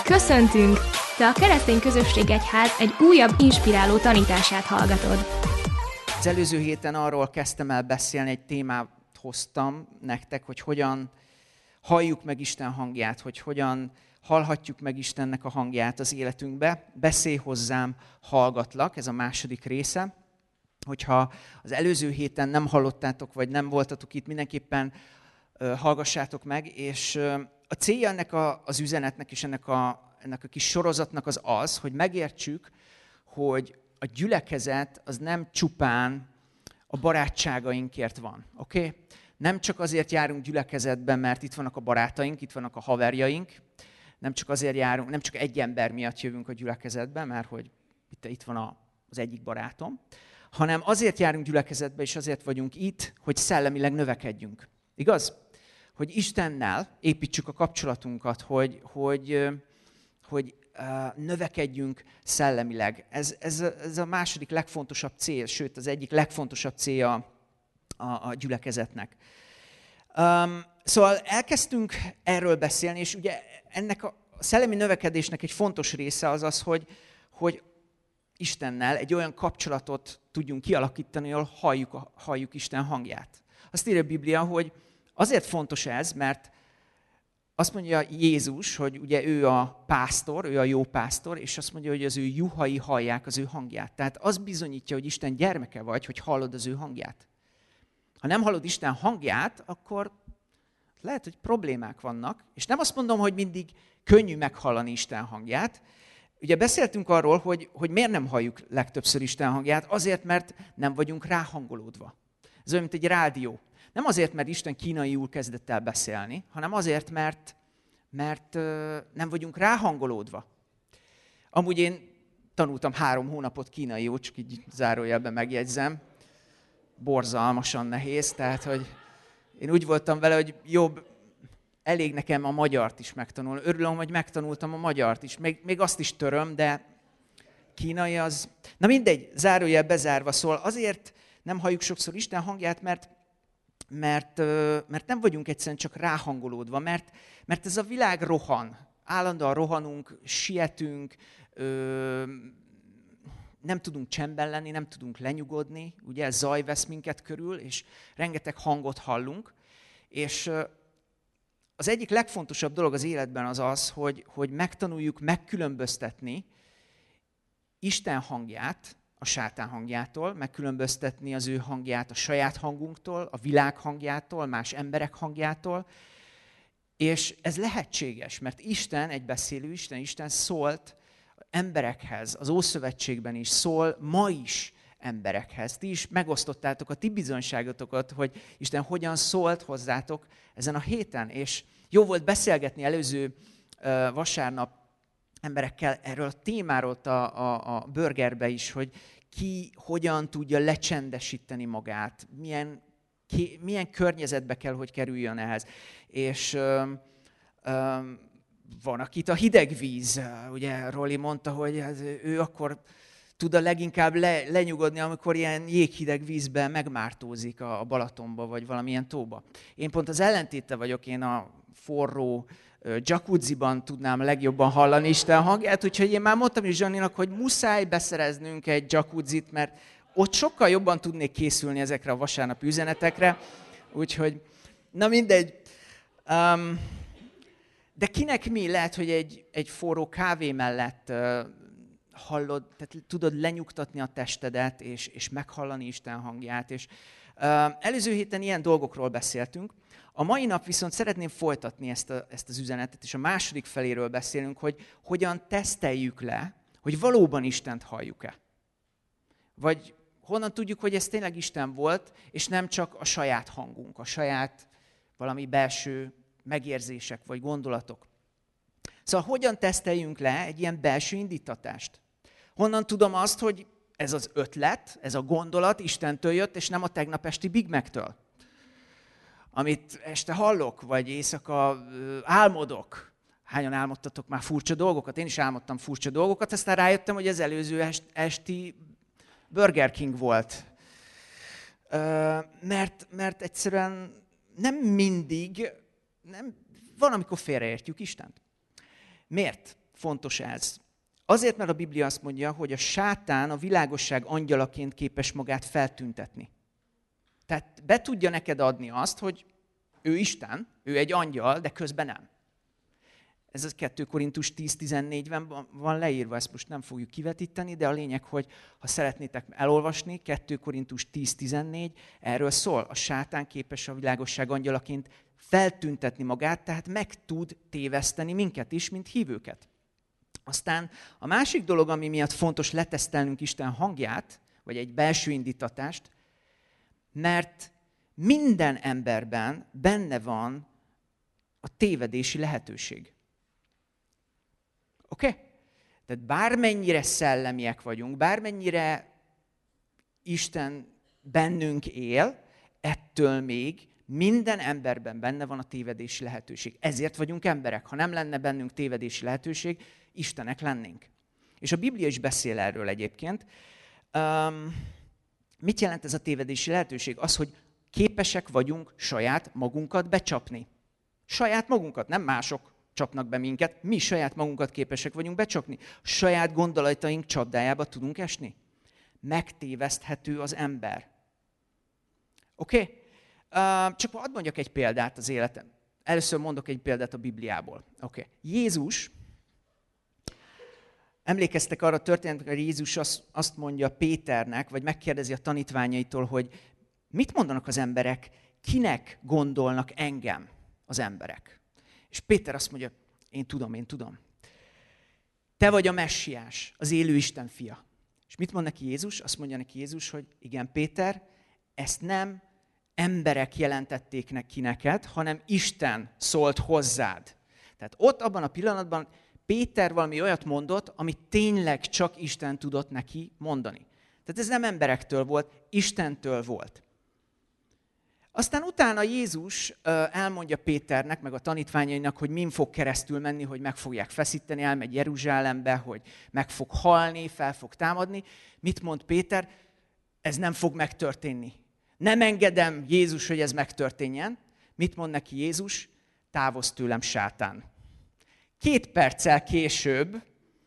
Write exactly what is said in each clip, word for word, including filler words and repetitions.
Köszöntünk! Te a Keresztény Közösség Egyház egy újabb inspiráló tanítását hallgatod. Az előző héten arról kezdtem el beszélni, egy témát hoztam nektek, hogy hogyan halljuk meg Isten hangját, hogy hogyan hallhatjuk meg Istennek a hangját az életünkbe. Beszélj hozzám, hallgatlak, ez a második része. Hogyha az előző héten nem hallottátok, vagy nem voltatok itt, mindenképpen uh, hallgassátok meg, és uh, a célja ennek a, az üzenetnek és ennek a, ennek a kis sorozatnak az az, hogy megértsük, hogy a gyülekezet az nem csupán a barátságainkért van, oké? Okay? Nem csak azért járunk gyülekezetben, mert itt vannak a barátaink, itt vannak a haverjaink, nem csak azért járunk, nem csak egy ember miatt jövünk a gyülekezetbe, mert hogy itt, itt van a, az egyik barátom, hanem azért járunk gyülekezetbe, és azért vagyunk itt, hogy szellemileg növekedjünk. Igaz? Hogy Istennel építsük a kapcsolatunkat, hogy, hogy, hogy növekedjünk szellemileg. Ez, ez, ez a második legfontosabb cél, sőt az egyik legfontosabb célja a, a gyülekezetnek. Um, szóval elkezdtünk erről beszélni, és ugye ennek a szellemi növekedésnek egy fontos része az az, hogy, hogy Istennel egy olyan kapcsolatot tudjunk kialakítani, ahol halljuk, halljuk Isten hangját. Azt írja a Biblia, hogy azért fontos ez, mert azt mondja Jézus, hogy ugye ő a pásztor, ő a jó pásztor, és azt mondja, hogy az ő juhai hallják az ő hangját. Tehát az bizonyítja, hogy Isten gyermeke vagy, hogy hallod az ő hangját. Ha nem hallod Isten hangját, akkor lehet, hogy problémák vannak, és nem azt mondom, hogy mindig könnyű meghallani Isten hangját. Ugye beszéltünk arról, hogy, hogy miért nem halljuk legtöbbször Isten hangját, azért, mert nem vagyunk ráhangolódva. Ez olyan, mint egy rádió. Nem azért, mert Isten kínaiul kezdett el beszélni, hanem azért, mert, mert uh, nem vagyunk ráhangolódva. Amúgy én tanultam három hónapot kínaiul, csak így zárójelben megjegyzem. Borzalmasan nehéz, tehát hogy én úgy voltam vele, hogy jobb, elég nekem a magyart is megtanulni. Örülöm, hogy megtanultam a magyart is. Még, még azt is töröm, de kínai az... Na mindegy, zárójel bezárva, szóval azért nem halljuk sokszor Isten hangját, mert, mert, mert nem vagyunk egyszerűen csak ráhangolódva, mert, mert ez a világ rohan. Állandóan rohanunk, sietünk, nem tudunk csendben lenni, nem tudunk lenyugodni, ugye zaj vesz minket körül, és rengeteg hangot hallunk, és az egyik legfontosabb dolog az életben az az, hogy, hogy megtanuljuk megkülönböztetni Isten hangját a sátán hangjától, megkülönböztetni az ő hangját a saját hangunktól, a világ hangjától, más emberek hangjától, és ez lehetséges, mert Isten egy beszélő Isten, Isten szólt emberekhez, az Ószövetségben is szól, ma is emberekhez. Ti is megosztottátok a ti bizonyságotokat, hogy Isten hogyan szólt hozzátok ezen a héten. És jó volt beszélgetni előző uh, vasárnap emberekkel erről a témáról a, a, a burgerbe is, hogy ki hogyan tudja lecsendesíteni magát, milyen, ki, milyen környezetbe kell, hogy kerüljön ehhez. És uh, uh, van, akit a hideg víz, ugye Roli mondta, hogy ő akkor tud a leginkább le, lenyugodni, amikor ilyen jéghideg vízben megmártózik a Balatonba, vagy valamilyen tóba. Én pont az ellentéte vagyok, én a forró jacuzziban tudnám legjobban hallani Isten hangját, úgyhogy én már mondtam is Zsaninak, hogy muszáj beszereznünk egy jacuzzit, mert ott sokkal jobban tudnék készülni ezekre a vasárnapi üzenetekre, úgyhogy, na mindegy. Um, de kinek mi? Lehet, hogy egy, egy forró kávé mellett uh, hallod, tehát tudod lenyugtatni a testedet, és, és meghallani Isten hangját. És, uh, előző héten ilyen dolgokról beszéltünk. A mai nap viszont szeretném folytatni ezt, a, ezt az üzenetet, és a második feléről beszélünk, hogy hogyan teszteljük le, hogy valóban Istent halljuk-e. Vagy honnan tudjuk, hogy ez tényleg Isten volt, és nem csak a saját hangunk, a saját valami belső megérzések vagy gondolatok. Szóval hogyan teszteljünk le egy ilyen belső indítatást? Honnan tudom azt, hogy ez az ötlet, ez a gondolat Istentől jött, és nem a tegnap esti Big Mac-től? Amit este hallok, vagy éjszaka álmodok. Hányan álmodtatok már furcsa dolgokat? Én is álmodtam furcsa dolgokat, aztán rájöttem, hogy az előző esti Burger King volt. Mert, mert egyszerűen nem mindig, nem, van, amikor félreértjük Istent. Miért? fontos ez? Azért, mert a Biblia azt mondja, hogy a sátán a világosság angyalaként képes magát feltüntetni. Tehát be tudja neked adni azt, hogy ő Isten, ő egy angyal, de közben nem. Ez az kettő Korintus tíz tizennégyben van leírva, ezt most nem fogjuk kivetíteni, de a lényeg, hogy ha szeretnétek elolvasni, kettő Korintus tíz tizennégy, erről szól. A sátán képes a világosság angyalaként feltüntetni magát, tehát meg tud téveszteni minket is, mint hívőket. Aztán a másik dolog, ami miatt fontos letesztelnünk Isten hangját, vagy egy belső indítatást, mert minden emberben benne van a tévedési lehetőség. Oké? Okay? Tehát bármennyire szellemiek vagyunk, bármennyire Isten bennünk él, ettől még minden emberben benne van a tévedési lehetőség. Ezért vagyunk emberek. Ha nem lenne bennünk tévedési lehetőség, Istenek lennénk. És a Biblia is beszél erről egyébként. Um, mit jelent ez a tévedési lehetőség? Az, hogy képesek vagyunk saját magunkat becsapni. Saját magunkat, nem mások csapnak be minket, mi saját magunkat képesek vagyunk becsapni. Saját gondolataink csapdájába tudunk esni. Megtéveszthető az ember. Oké? Okay? Uh, csak hadd mondjak egy példát az életem. Először mondok egy példát a Bibliából. Oké. Okay. Jézus, emlékeztek arra a történetre, hogy Jézus azt mondja Péternek, vagy megkérdezi a tanítványaitól, hogy mit mondanak az emberek, kinek gondolnak engem az emberek. És Péter azt mondja, én tudom, én tudom. Te vagy a messiás, az élő Isten fia. És mit mond neki Jézus? Azt mondja neki Jézus, hogy igen, Péter, ezt nem emberek jelentették neki neked, hanem Isten szólt hozzád. Tehát ott abban a pillanatban Péter valami olyat mondott, amit tényleg csak Isten tudott neki mondani. Tehát ez nem emberektől volt, Istentől volt. Aztán utána Jézus elmondja Péternek, meg a tanítványainak, hogy min fog keresztül menni, hogy meg fogják feszíteni, elmegy Jeruzsálembe, hogy meg fog halni, fel fog támadni. Mit mond Péter? Ez nem fog megtörténni. Nem engedem, Jézus, hogy ez megtörténjen. Mit mond neki Jézus? Távozz tőlem, sátán. Két perccel később,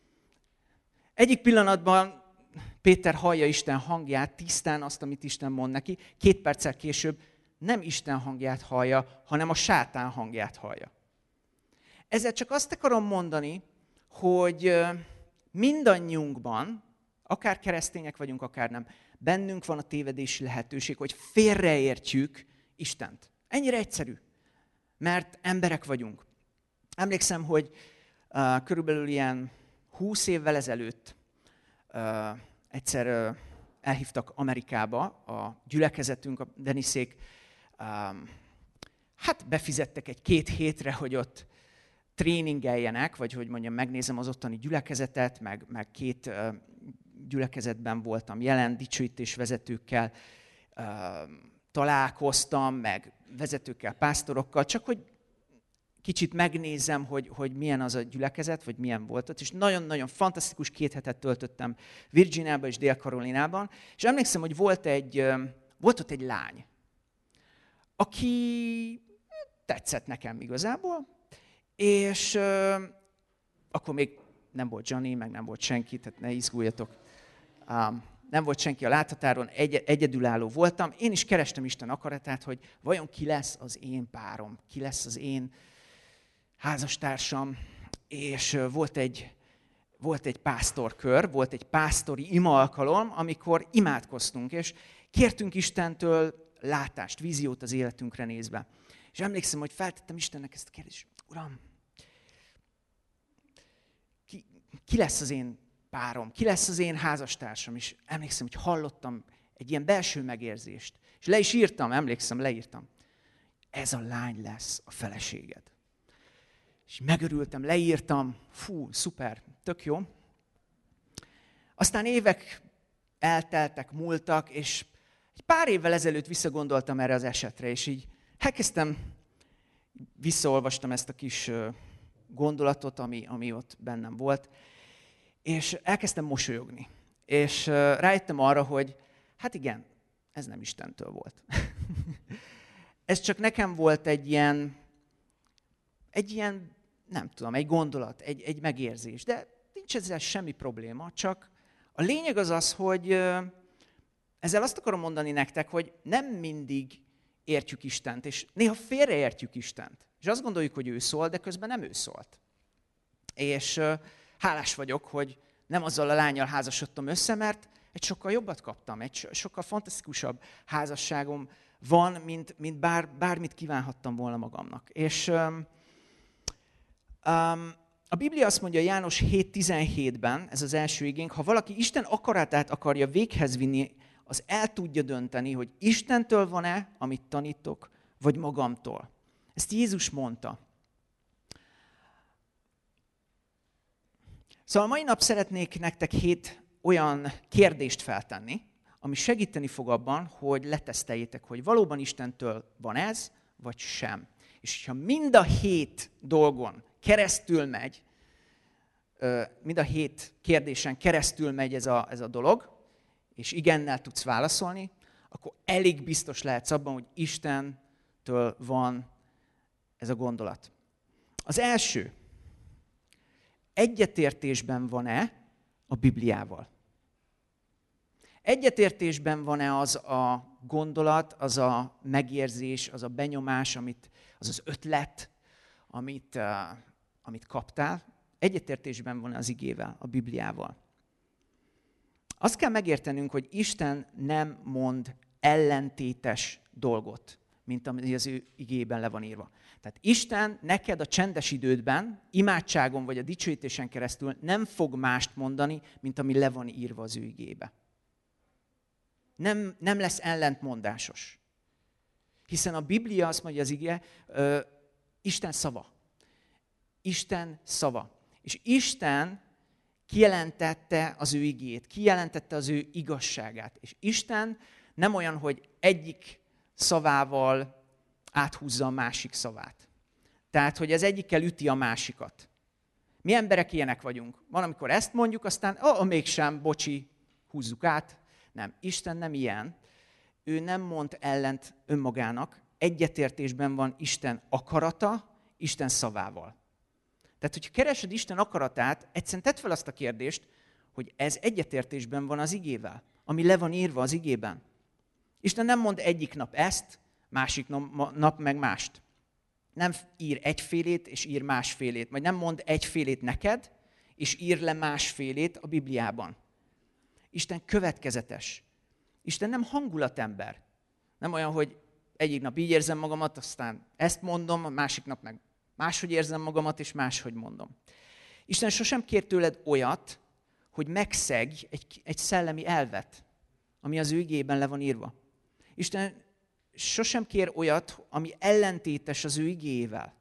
egyik pillanatban Péter hallja Isten hangját, tisztán azt, amit Isten mond neki. Két perccel később nem Isten hangját hallja, hanem a sátán hangját hallja. Ezzel csak azt akarom mondani, hogy mindannyiunkban, akár keresztények vagyunk, akár nem, bennünk van a tévedési lehetőség, hogy félreértjük Istent. Ennyire egyszerű, mert emberek vagyunk. Emlékszem, hogy uh, körülbelül ilyen húsz évvel ezelőtt uh, egyszer uh, elhívtak Amerikába a gyülekezetünk, a Deniszék, um, hát befizettek egy két hétre, hogy ott tréningeljenek, vagy hogy mondjam, megnézem az ottani gyülekezetet, meg, meg két uh, gyülekezetben voltam jelen, dicsőítésvezetőkkel uh, találkoztam, meg vezetőkkel, pásztorokkal, csak hogy kicsit megnézem, hogy, hogy milyen az a gyülekezet, vagy milyen volt ott, és nagyon-nagyon fantasztikus két hetet töltöttem Virginiában és Dél-Karolinában, és emlékszem, hogy volt, egy, volt ott egy lány, aki tetszett nekem igazából, és uh, akkor még nem volt Johnny, meg nem volt senki, tehát ne izguljatok. Um, nem volt senki a láthatáron, egy, egyedülálló voltam. Én is kerestem Isten akaratát, hogy vajon ki lesz az én párom, ki lesz az én házastársam, és volt egy, volt egy pásztorkör, volt egy pásztori ima alkalom, amikor imádkoztunk, és kértünk Istentől látást, víziót az életünkre nézve. És emlékszem, hogy feltettem Istennek ezt a kérdést, Uram, ki, ki lesz az én párom, ki lesz az én házastársam? És emlékszem, hogy hallottam egy ilyen belső megérzést. És le is írtam, emlékszem, leírtam. Ez a lány lesz a feleséged. És megörültem, leírtam, fú, szuper, tök jó. Aztán évek elteltek, múltak, és egy pár évvel ezelőtt visszagondoltam erre az esetre, és így elkezdtem, visszaolvastam ezt a kis gondolatot, ami, ami ott bennem volt, és elkezdtem mosolyogni. És rájöttem arra, hogy hát igen, ez nem Istentől volt. Ez csak nekem volt egy ilyen, egy ilyen nem tudom, egy gondolat, egy, egy megérzés. De nincs ezzel semmi probléma, csak a lényeg az az, hogy ezzel azt akarom mondani nektek, hogy nem mindig értjük Istent, és néha félreértjük Istent. És azt gondoljuk, hogy ő szól, de közben nem ő szólt. És hálás vagyok, hogy nem azzal a lánnyal házasodtam össze, mert egy sokkal jobbat kaptam, egy sokkal fantasztikusabb házasságom van, mint, mint bár, bármit kívánhattam volna magamnak. És um, um, a Biblia azt mondja János hét tizenhétben, ez az első igénk, ha valaki Isten akaratát akarja véghez vinni, az el tudja dönteni, hogy Istentől van-e, amit tanítok, vagy magamtól. Ezt Jézus mondta. Szóval mai nap szeretnék nektek hét olyan kérdést feltenni, ami segíteni fog abban, hogy leteszteljétek, hogy valóban Istentől van ez, vagy sem. És ha mind a hét dolgon keresztül megy, mind a hét kérdésen keresztül megy ez a, ez a dolog, és igennel tudsz válaszolni, akkor elég biztos lehetsz abban, hogy Istentől van ez a gondolat. Az első, egyetértésben van-e a Bibliával? Egyetértésben van-e az a gondolat, az a megérzés, az a benyomás, amit, az az ötlet, amit, uh, amit kaptál? Egyetértésben van-e az igével, a Bibliával? Azt kell megértenünk, hogy Isten nem mond ellentétes dolgot, mint ami az ő igében le van írva. Tehát Isten neked a csendes idődben, imádságon vagy a dicsőítésen keresztül nem fog mást mondani, mint ami le van írva az ő igébe. Nem, nem lesz ellentmondásos. Hiszen a Biblia azt mondja az ige, ö, Isten szava. Isten szava. És Isten kijelentette az ő igét, kijelentette az ő igazságát. És Isten nem olyan, hogy egyik szavával áthúzza a másik szavát. Tehát, hogy az egyikkel üti a másikat. Mi emberek ilyenek vagyunk. Van, amikor ezt mondjuk, aztán, ó, oh, mégsem, bocsi, húzzuk át. Nem, Isten nem ilyen. Ő nem mond ellent önmagának. Egyetértésben van Isten akarata, Isten szavával. Tehát, hogyha keresed Isten akaratát, egyszerűen tedd fel azt a kérdést, hogy ez egyetértésben van az igével, ami le van írva az igében. Isten nem mond egyik nap ezt, másik nap meg mást. Nem ír egyfélét, és ír másfélét. Vagy nem mond egyfélét neked, és ír le másfélét a Bibliában. Isten következetes. Isten nem hangulatember. Nem olyan, hogy egyik nap így érzem magamat, aztán ezt mondom, a másik nap meg máshogy érzem magamat, és máshogy mondom. Isten sosem kér tőled olyat, hogy megszegj egy, egy szellemi elvet, ami az ő igében le van írva. Isten sosem kér olyat, ami ellentétes az ő igéjével.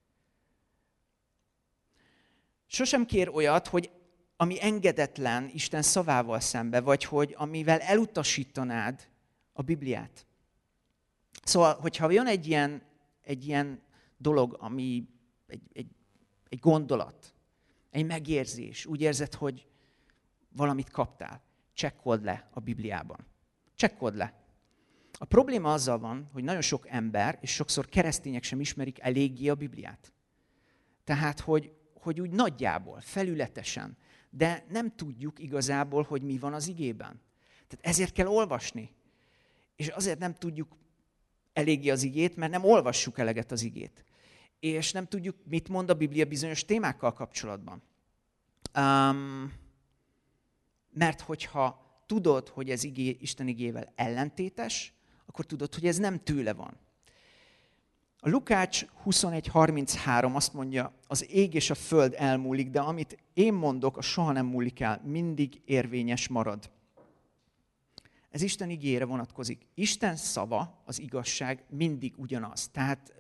Sosem kér olyat, hogy ami engedetlen Isten szavával szembe, vagy hogy amivel elutasítanád a Bibliát. Szóval, hogyha jön egy ilyen, egy ilyen dolog, ami egy, egy, egy gondolat, egy megérzés, úgy érzed, hogy valamit kaptál, csekkold le a Bibliában. Csekkold le. A probléma azzal van, hogy nagyon sok ember, és sokszor keresztények sem ismerik eléggé a Bibliát. Tehát, hogy, hogy úgy nagyjából, felületesen, de nem tudjuk igazából, hogy mi van az igében. Tehát ezért kell olvasni. És azért nem tudjuk eléggé az igét, mert nem olvassuk eleget az igét. És nem tudjuk, mit mond a Biblia bizonyos témákkal kapcsolatban. Um, mert hogyha tudod, hogy ez igé, Isten igével ellentétes, akkor tudod, hogy ez nem tőle van. A Lukács huszonegy harminchárom azt mondja, az ég és a föld elmúlik, de amit én mondok, az soha nem múlik el, mindig érvényes marad. Ez Isten igére vonatkozik. Isten szava, az igazság mindig ugyanaz. Tehát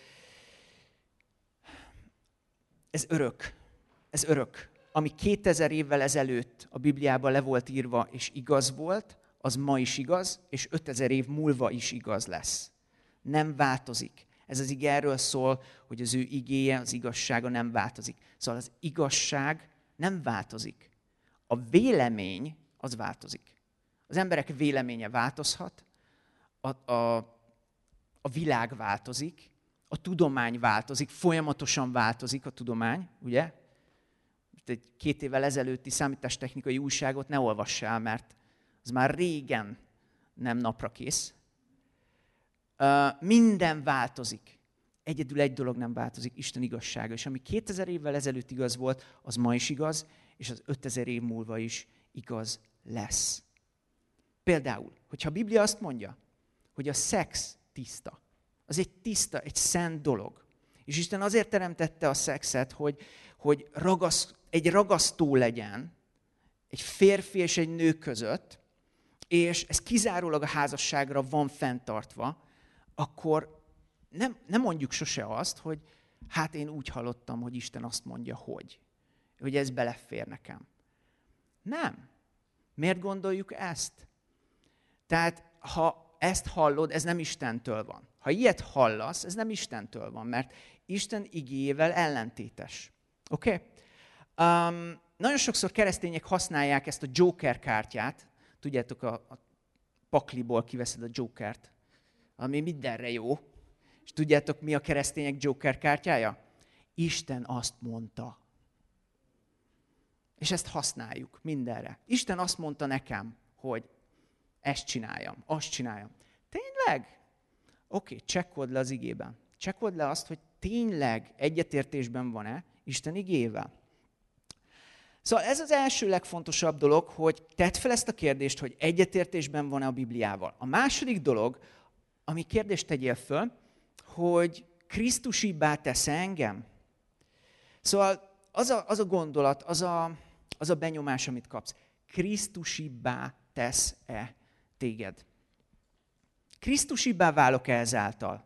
ez örök. Ez örök. Ami kétezer évvel ezelőtt a Bibliában le volt írva, és igaz volt, az ma is igaz, és ötezer év múlva is igaz lesz. Nem változik. Ez az ige erről szól, hogy az ő igéje, az igazsága nem változik. Szóval az igazság nem változik. A vélemény az változik. Az emberek véleménye változhat, a, a, a világ változik, A tudomány változik, folyamatosan változik a tudomány, ugye? Egy két évvel ezelőtti számítástechnikai újságot ne olvass el, mert az már régen nem napra kész. Minden változik. Egyedül egy dolog nem változik, Isten igazsága. És ami kétezer évvel ezelőtt igaz volt, az ma is igaz, és az ötezer év múlva is igaz lesz. Például, hogyha a Biblia azt mondja, hogy a szex tiszta, az egy tiszta, egy szent dolog. És Isten azért teremtette a szexet, hogy, hogy ragasz, egy ragasztó legyen egy férfi és egy nő között, és ez kizárólag a házasságra van fenntartva, akkor nem, nem mondjuk sose azt, hogy hát én úgy hallottam, hogy Isten azt mondja, hogy. Hogy ez belefér nekem. Nem. Miért gondoljuk ezt? Tehát, ha ezt hallod, ez nem Istentől van. Ha ilyet hallasz, ez nem Istentől van, mert Isten igéjével ellentétes. Oké? Okay? Um, nagyon sokszor keresztények használják ezt a Joker kártyát. Tudjátok, a, a pakliból kiveszed a Jokert, ami mindenre jó. És tudjátok, mi a keresztények Joker kártyája? Isten azt mondta. És ezt használjuk mindenre. Isten azt mondta nekem, hogy ezt csináljam, azt csináljam. Tényleg? Oké, okay, csekkold le az igében. Csekkold le azt, hogy tényleg egyetértésben van-e Isten igével. Szóval ez az első legfontosabb dolog, hogy tedd fel ezt a kérdést, hogy egyetértésben van-e a Bibliával. A második dolog, ami kérdést tegyél föl, hogy Krisztusibbá tesz engem? Szóval az a, az a gondolat, az a, az a benyomás, amit kapsz. Krisztusibbá tesz-e téged? Krisztusibbá válok-e ezáltal?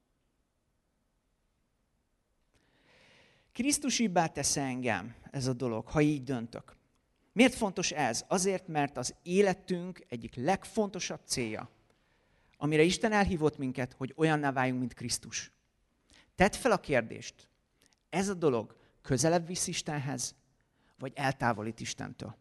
Krisztusibbá tesz engem ez a dolog, ha így döntök. Miért fontos ez? Azért, mert az életünk egyik legfontosabb célja, amire Isten elhívott minket, hogy olyanná váljunk, mint Krisztus. Tedd fel a kérdést, ez a dolog közelebb visz Istenhez, vagy eltávolít Istentől?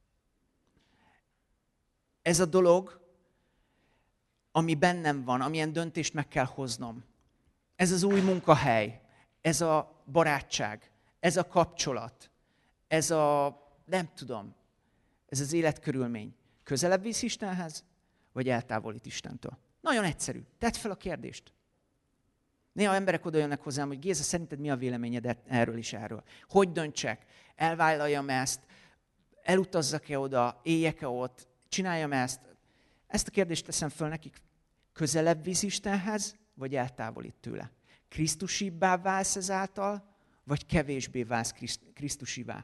Ez a dolog, ami bennem van, amilyen döntést meg kell hoznom. Ez az új munkahely, ez a barátság, ez a kapcsolat, ez a, nem tudom, ez az életkörülmény. Közelebb visz Istenhez, vagy eltávolít Istentől? Nagyon egyszerű. Tedd fel a kérdést. Néha emberek oda jönnek hozzám, hogy Géza, szerinted mi a véleményed erről is erről? Hogy döntsek? Elvállaljam ezt? Elutazzak-e oda? Éljek-e ott? Csináljam ezt? Ezt a kérdést teszem föl nekik. Közelebb visz Istenhez, vagy eltávolít tőle? Krisztusibbá válsz ezáltal, vagy kevésbé válsz Krisztusivá?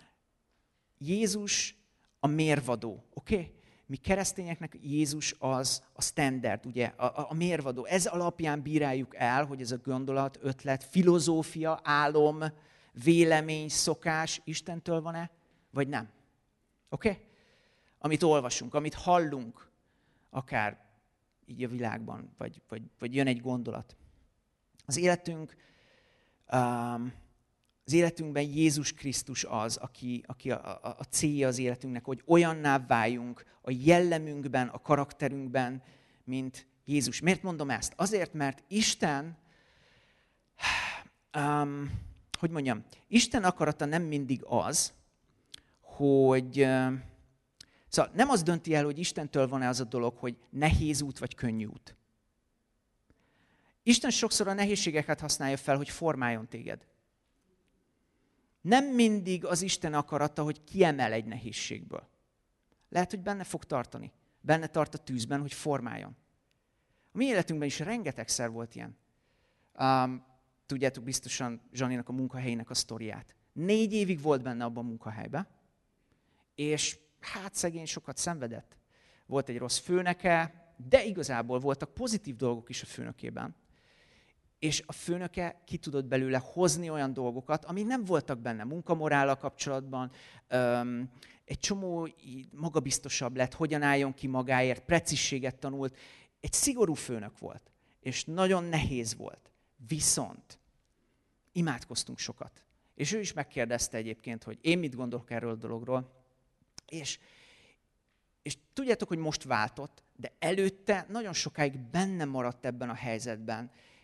Jézus a mérvadó, oké? Okay? Mi keresztényeknek Jézus az a standard, ugye, a, a, a mérvadó. Ez alapján bíráljuk el, hogy ez a gondolat, ötlet, filozófia, álom, vélemény, szokás Istentől van-e, vagy nem. Oké? Okay? Amit olvasunk, amit hallunk, akár így a világban, vagy, vagy, vagy jön egy gondolat. Az életünk, um, az életünkben Jézus Krisztus az, aki, aki a, a, a célja az életünknek, hogy olyanná váljunk a jellemünkben, a karakterünkben, mint Jézus. Miért mondom ezt? Azért, mert Isten, um, hogy mondjam, Isten akarata nem mindig az, hogy... Uh, Szóval nem az dönti el, hogy Istentől van-e az a dolog, hogy nehéz út vagy könnyű út. Isten sokszor a nehézségeket használja fel, hogy formáljon téged. Nem mindig az Isten akarata, hogy kiemel egy nehézségből. Lehet, hogy benne fog tartani. Benne tart a tűzben, hogy formáljon. A mi életünkben is rengetegszer volt ilyen. Um, tudjátok biztosan Zsaninak a munkahelyének a sztoriát. Négy évig volt benne abban a munkahelyben, és hát szegény sokat szenvedett. Volt egy rossz főnöke, de igazából voltak pozitív dolgok is a főnökében. És a főnöke ki tudott belőle hozni olyan dolgokat, amik nem voltak benne munkamorállal kapcsolatban. Öm, egy csomó magabiztosabb lett, hogyan álljon ki magáért, precízséget tanult. Egy szigorú főnök volt, és nagyon nehéz volt. Viszont imádkoztunk sokat. És ő is megkérdezte egyébként, hogy én mit gondolok erről a dologról. És, és tudjátok, hogy most váltott, de előtte nagyon sokáig benne maradt ebben a helyzetben,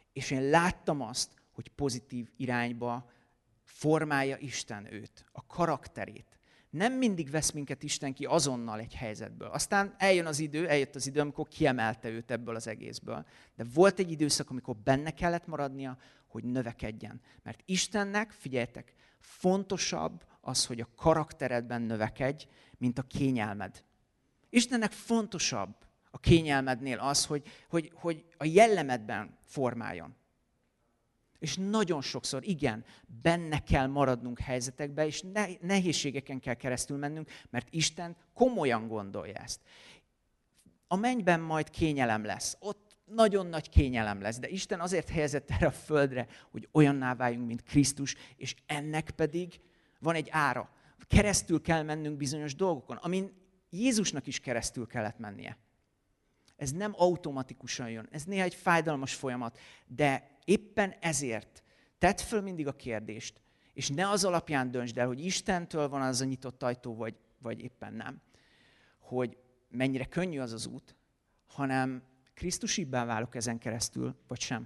És én láttam azt, hogy pozitív irányba formálja Isten őt, a karakterét. Nem mindig vesz minket Isten ki azonnal egy helyzetből. Aztán eljön az idő, eljött az idő, amikor kiemelte őt ebből az egészből. De volt egy időszak, amikor benne kellett maradnia, hogy növekedjen. Mert Istennek, figyeljetek, fontosabb az, hogy a karakteredben növekedj, mint a kényelmed. Istennek fontosabb a kényelmednél az, hogy, hogy, hogy a jellemedben formáljon. És nagyon sokszor, igen, benne kell maradnunk helyzetekbe, és nehézségeken kell keresztül mennünk, mert Isten komolyan gondolja ezt. A mennyben majd kényelem lesz, ott nagyon nagy kényelem lesz, de Isten azért helyezett erre a földre, hogy olyanná váljunk, mint Krisztus, és ennek pedig van egy ára. Keresztül kell mennünk bizonyos dolgokon, amin Jézusnak is keresztül kellett mennie. Ez nem automatikusan jön, ez néha egy fájdalmas folyamat, de éppen ezért tedd föl mindig a kérdést, és ne az alapján döntsd el, hogy Istentől van az a nyitott ajtó, vagy, vagy éppen nem, hogy mennyire könnyű az az út, hanem Krisztusibbá válok ezen keresztül, vagy sem.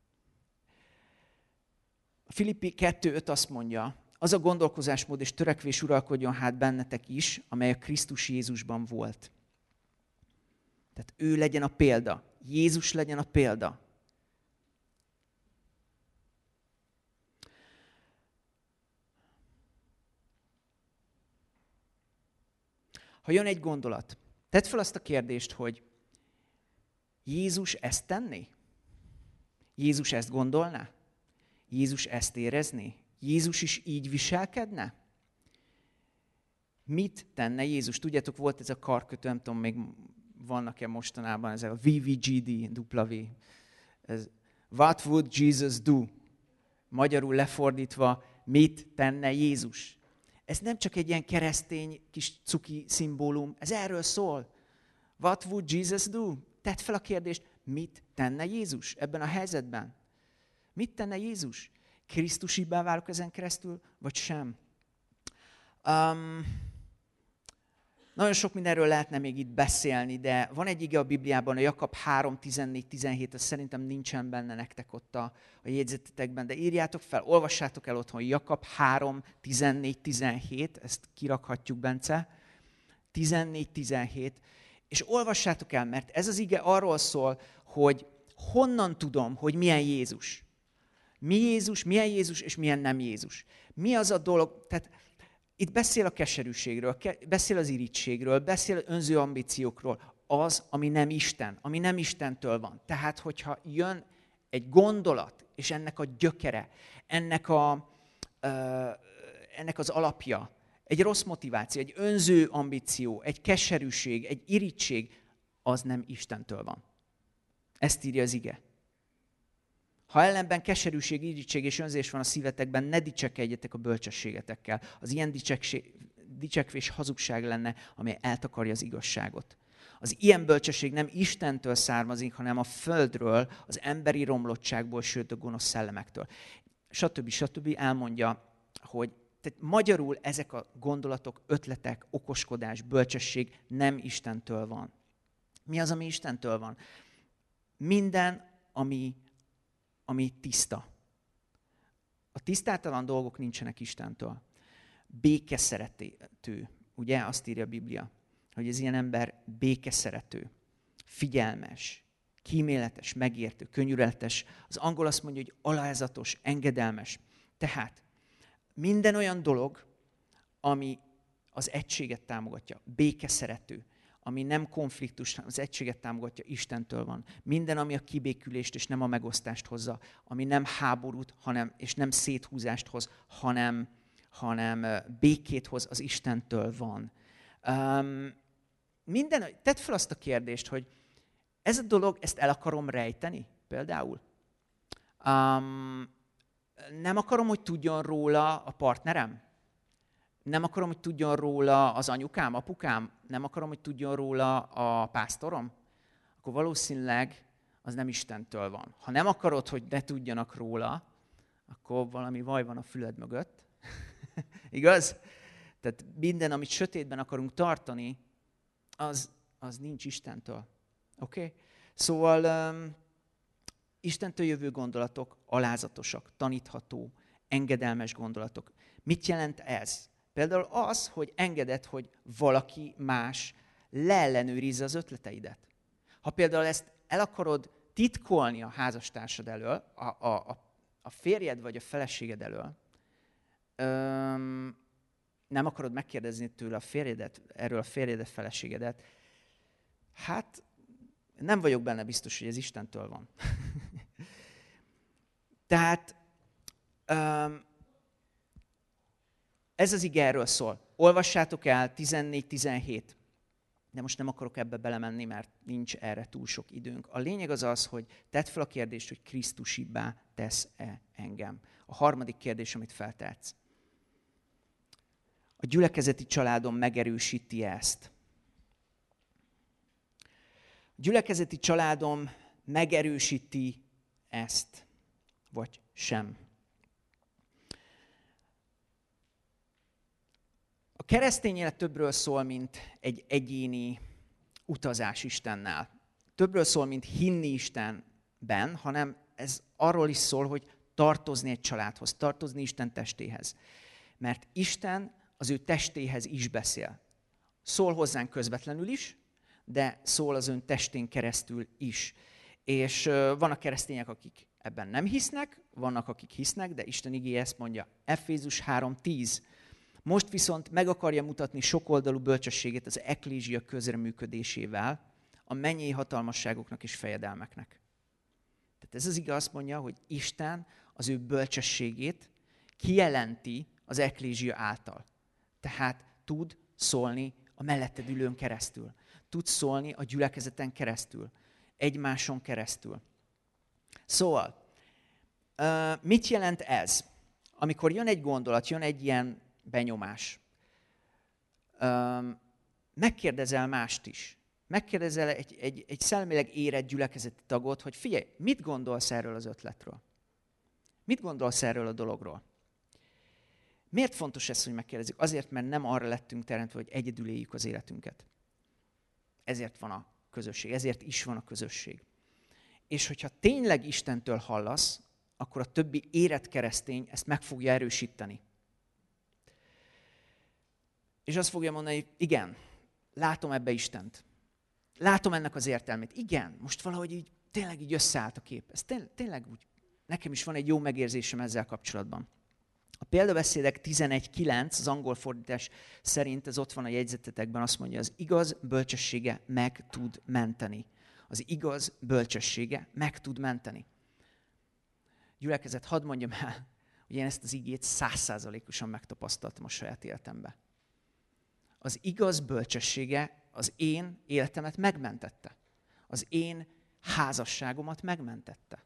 A Filippi kettő öt azt mondja, az a gondolkozásmód és törekvés uralkodjon hát bennetek is, amely a Krisztus Jézusban volt. Tehát ő legyen a példa, Jézus legyen a példa. Ha jön egy gondolat, tedd fel azt a kérdést, hogy Jézus ezt tenné? Jézus ezt gondolná? Jézus ezt érezné? Jézus is így viselkedne? Mit tenne Jézus? Tudjátok, volt ez a karkötő, nem tudom, még vannak-e mostanában, ez a vé vé gé dé, dupla V. Ez, What would Jesus do? Magyarul lefordítva, mit tenne Jézus? Ez nem csak egy ilyen keresztény kis cuki szimbólum, ez erről szól. What would Jesus do? Tedd fel a kérdést, mit tenne Jézus ebben a helyzetben? Mit tenne Jézus? Krisztusibbá válok ezen keresztül, vagy sem? Um, nagyon sok mindenről lehetne még itt beszélni, de van egy ige a Bibliában, a Jakab három tizennégy tizenhét, az szerintem nincsen benne nektek ott a, a jegyzetetekben, de írjátok fel, olvassátok el otthon, Jakab három tizennégy tizenhét, ezt kirakhatjuk, Bence, tizennégy tizenhét, és olvassátok el, mert ez az ige arról szól, hogy honnan tudom, hogy milyen Jézus. Mi Jézus, milyen Jézus, és milyen nem Jézus. Mi az a dolog, tehát itt beszél a keserűségről, beszél az irítségről, beszél önző ambíciókról, az, ami nem Isten, ami nem Istentől van. Tehát, hogyha jön egy gondolat, és ennek a gyökere, ennek, a, ennek az alapja, egy rossz motiváció, egy önző ambíció, egy keserűség, egy irítség, az nem Istentől van. Ezt írja az ige. Ha ellenben keserűség, irítség és önzés van a szívetekben, ne dicsekedjetek a bölcsességetekkel. Az ilyen dicsekvés hazugság lenne, amely eltakarja az igazságot. Az ilyen bölcsesség nem Istentől származik, hanem a földről, az emberi romlottságból, sőt a gonosz szellemektől. Stb. Stb. Elmondja, hogy tehát magyarul ezek a gondolatok, ötletek, okoskodás, bölcsesség nem Istentől van. Mi az, ami Istentől van? Minden, ami ami tiszta. A tisztátalan dolgok nincsenek Istentől. Békeszerető, ugye? Azt írja a Biblia, hogy az ilyen ember békeszerető, figyelmes, kíméletes, megértő, könyörületes. Az angol azt mondja, hogy alázatos, engedelmes. Tehát minden olyan dolog, ami az egységet támogatja, békeszerető, ami nem konfliktus, az egységet támogatja, Istentől van. Minden, ami a kibékülést és nem a megosztást hozza, ami nem háborút, hanem, és nem széthúzást hoz, hanem, hanem békét hoz, az Istentől van. Um, minden, tedd fel azt a kérdést, hogy ez a dolog, ezt el akarom rejteni, például. Um, nem akarom, hogy tudjon róla a partnerem. Nem akarom, hogy tudjon róla az anyukám, apukám, nem akarom, hogy tudjon róla a pásztorom, akkor valószínűleg az nem Istentől van. Ha nem akarod, hogy ne tudjanak róla, akkor valami vaj van a füled mögött. Igaz? Tehát minden, amit sötétben akarunk tartani, az, az nincs Istentől. Oké? Okay? Szóval um, Istentől jövő gondolatok alázatosak, tanítható, engedelmes gondolatok. Mit jelent ez? Például az, hogy engeded, hogy valaki más leellenőrizze az ötleteidet. Ha például ezt el akarod titkolni a házastársad elől, a, a, a, a férjed vagy a feleséged elől, öm, nem akarod megkérdezni tőle a férjedet, erről a férjedet, feleségedet, hát nem vagyok benne biztos, hogy ez Istentől van. Tehát öm, ez az ige erről szól. Olvassátok el tizennégy tizenhét. De most nem akarok ebbe belemenni, mert nincs erre túl sok időnk. A lényeg az az, hogy tedd fel a kérdést, hogy Krisztusibbá tesz-e engem. A harmadik kérdés, amit feltetsz. A gyülekezeti családom megerősíti ezt. A gyülekezeti családom megerősíti ezt, vagy sem. A keresztény élet többről szól, mint egy egyéni utazás Istennel. Többről szól, mint hinni Istenben, hanem ez arról is szól, hogy tartozni egy családhoz, tartozni Isten testéhez. Mert Isten az ő testéhez is beszél. Szól hozzánk közvetlenül is, de szól az ön testén keresztül is. És vannak keresztények, akik ebben nem hisznek, vannak, akik hisznek, de Isten igéje ezt mondja. Efézus három tíz. Most viszont meg akarja mutatni sokoldalú bölcsességét az eklézsia közreműködésével, a mennyei hatalmasságoknak és fejedelmeknek. Tehát ez az ige azt mondja, hogy Isten az ő bölcsességét kijelenti az eklézsia által. Tehát tud szólni a melletted ülőn keresztül. Tud szólni a gyülekezeten keresztül. Egymáson keresztül. Szóval, mit jelent ez? Amikor jön egy gondolat, jön egy ilyen benyomás, megkérdezel mást is. Megkérdezel egy, egy, egy szellemileg érett gyülekezeti tagot, hogy figyelj, mit gondolsz erről az ötletről? Mit gondolsz erről a dologról? Miért fontos ez, hogy megkérdezzük? Azért, mert nem arra lettünk teremtve, hogy egyedül éljük az életünket. Ezért van a közösség, ezért is van a közösség. És hogyha tényleg Istentől hallasz, akkor a többi érett keresztény ezt meg fogja erősíteni. És azt fogja mondani, hogy igen, látom ebbe Istent. Látom ennek az értelmét. Igen, most valahogy így, tényleg így összeállt a kép. Ez tényleg, tényleg úgy. Nekem is van egy jó megérzésem ezzel kapcsolatban. A példabeszédek tizenegy kilenc, az angol fordítás szerint, ez ott van a jegyzetetekben, azt mondja, az igaz bölcsessége meg tud menteni. Az igaz bölcsessége meg tud menteni. Gyülekezet, hadd mondjam el, hogy én ezt az igét száz százalékosan megtapasztaltam a saját életemben. Az igaz bölcsessége az én életemet megmentette. Az én házasságomat megmentette.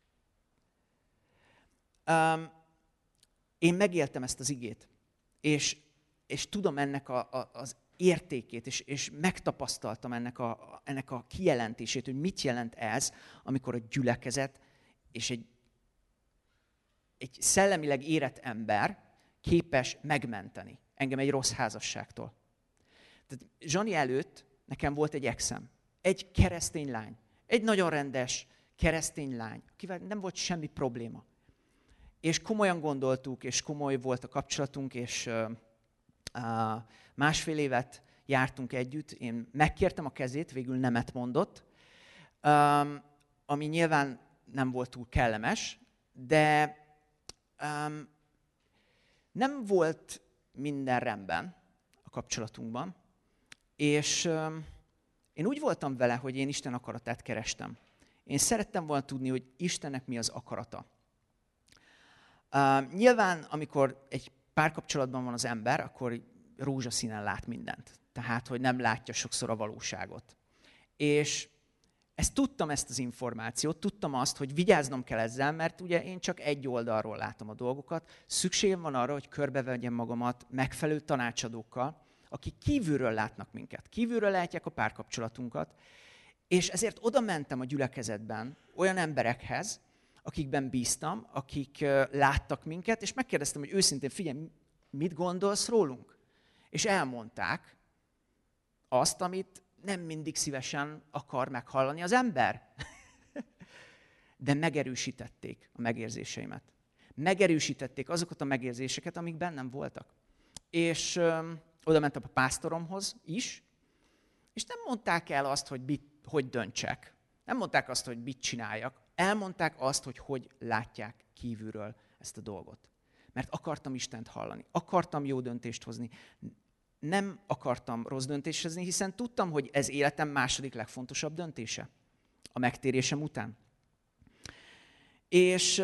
Um, én megéltem ezt az igét, és, és tudom ennek a, a, az értékét, és, és megtapasztaltam ennek a, ennek a kijelentését, hogy mit jelent ez, amikor a gyülekezet és egy, egy szellemileg érett ember képes megmenteni engem egy rossz házasságtól. Tehát Zsani előtt nekem volt egy exem, egy keresztény lány, egy nagyon rendes keresztény lány, akivel nem volt semmi probléma. És komolyan gondoltuk, és komoly volt a kapcsolatunk, és uh, uh, másfél évet jártunk együtt. Én megkértem a kezét, végül nemet mondott, um, ami nyilván nem volt túl kellemes, de um, nem volt minden rendben a kapcsolatunkban, és um, én úgy voltam vele, hogy én Isten akaratát kerestem. Én szerettem volna tudni, hogy Istennek mi az akarata. Uh, nyilván, amikor egy párkapcsolatban van az ember, akkor rózsaszínen lát mindent. Tehát, hogy nem látja sokszor a valóságot. És ezt tudtam, ezt az információt, tudtam azt, hogy vigyáznom kell ezzel, mert ugye én csak egy oldalról látom a dolgokat. Szükségem van arra, hogy körbevegyem magamat megfelelő tanácsadókkal, akik kívülről látnak minket, kívülről látják a párkapcsolatunkat, és ezért oda mentem a gyülekezetben olyan emberekhez, akikben bíztam, akik láttak minket, és megkérdeztem, hogy őszintén, figyelj, mit gondolsz rólunk? És elmondták azt, amit nem mindig szívesen akar meghallani az ember. de megerősítették a megérzéseimet. Megerősítették azokat a megérzéseket, amik bennem voltak. És ö, oda mentem a pásztoromhoz is, és nem mondták el azt, hogy mit, hogy döntsek. Nem mondták azt, hogy mit csináljak. Elmondták azt, hogy hogy látják kívülről ezt a dolgot. Mert akartam Istent hallani. Akartam jó döntést hozni. Nem akartam rossz döntést hozni, hiszen tudtam, hogy ez életem második legfontosabb döntése. A megtérésem után. És,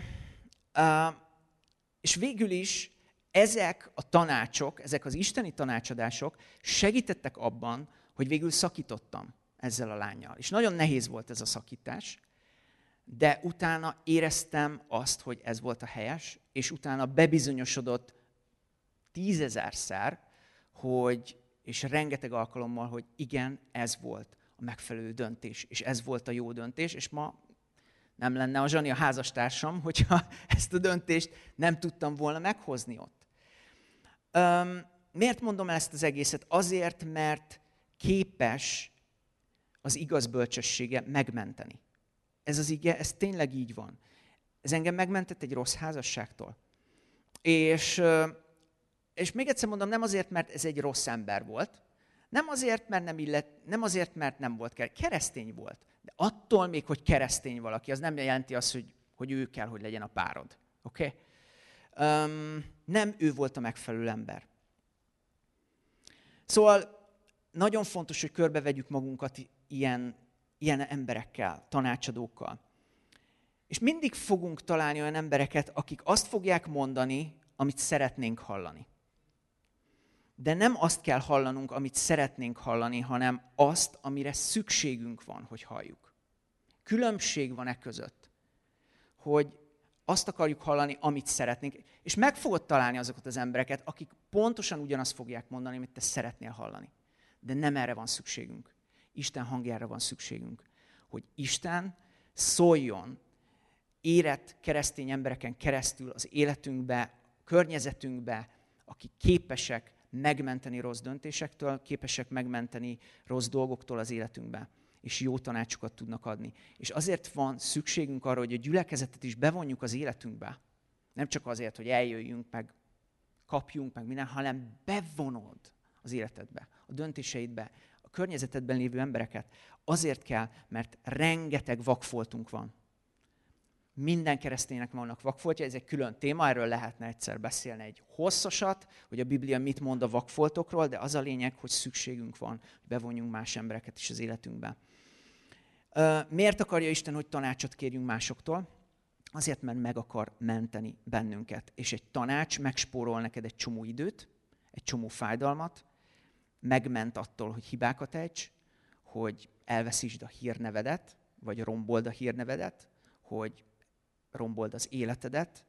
és végül is ezek a tanácsok, ezek az isteni tanácsadások segítettek abban, hogy végül szakítottam ezzel a lánnyal. És nagyon nehéz volt ez a szakítás, de utána éreztem azt, hogy ez volt a helyes, és utána bebizonyosodott tízezerszer, hogy, és rengeteg alkalommal, hogy igen, ez volt a megfelelő döntés, és ez volt a jó döntés, és ma nem lenne a Zsani a házastársam, hogyha ezt a döntést nem tudtam volna meghozni ott. Um, miért mondom ezt az egészet? Azért, mert képes az igaz bölcsessége megmenteni. Ez az ige, ez tényleg így van. Ez engem megmentett egy rossz házasságtól. És, és még egyszer mondom, nem azért, mert ez egy rossz ember volt, nem azért, mert nem, illet, nem azért, mert nem volt keresztény volt, de attól még, hogy keresztény valaki, az nem jelenti azt, hogy, hogy ő kell, hogy legyen a párod. Oké? Okay? Um, nem ő volt a megfelelő ember. Szóval nagyon fontos, hogy körbevegyük magunkat ilyen, ilyen emberekkel, tanácsadókkal. És mindig fogunk találni olyan embereket, akik azt fogják mondani, amit szeretnénk hallani. De nem azt kell hallanunk, amit szeretnénk hallani, hanem azt, amire szükségünk van, hogy halljuk. Különbség van e között, hogy azt akarjuk hallani, amit szeretnénk, és meg fogod találni azokat az embereket, akik pontosan ugyanazt fogják mondani, amit te szeretnél hallani. De nem erre van szükségünk. Isten hangjára van szükségünk. Hogy Isten szóljon érett keresztény embereken keresztül az életünkbe, a környezetünkbe, akik képesek megmenteni rossz döntésektől, képesek megmenteni rossz dolgoktól az életünkbe, és jó tanácsokat tudnak adni. És azért van szükségünk arra, hogy a gyülekezetet is bevonjuk az életünkbe. Nem csak azért, hogy eljöjjünk, meg kapjunk, meg minden, hanem bevonod az életedbe, a döntéseidbe, a környezetedben lévő embereket. Azért kell, mert rengeteg vakfoltunk van. Minden kereszténynek vannak vakfoltja, ez egy külön téma, erről lehetne egyszer beszélni egy hosszasat, hogy a Biblia mit mond a vakfoltokról, de az a lényeg, hogy szükségünk van, hogy bevonjunk más embereket is az életünkbe. Miért akarja Isten, hogy tanácsot kérjünk másoktól? Azért, mert meg akar menteni bennünket. És egy tanács megspórol neked egy csomó időt, egy csomó fájdalmat, megment attól, hogy hibákat ejts, hogy elveszítsd a hírnevedet, vagy rombold a hírnevedet, hogy rombold az életedet.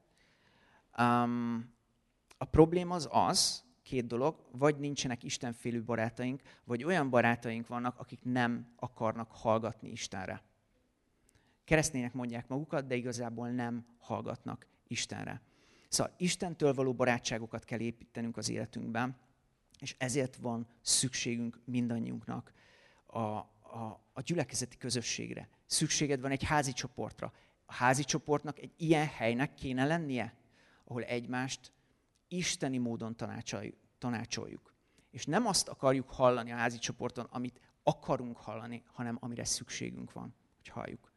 Um, a probléma az az, két dolog, vagy nincsenek istenfélő barátaink, vagy olyan barátaink vannak, akik nem akarnak hallgatni Istenre. Keresztények mondják magukat, de igazából nem hallgatnak Istenre. Szóval Istentől való barátságokat kell építenünk az életünkben, és ezért van szükségünk mindannyiunknak a, a, a gyülekezeti közösségre. Szükséged van egy házi csoportra. A házi csoportnak egy ilyen helynek kéne lennie, ahol egymást isteni módon tanácsoljuk. És nem azt akarjuk hallani a házi csoporton, amit akarunk hallani, hanem amire szükségünk van, hogy halljuk.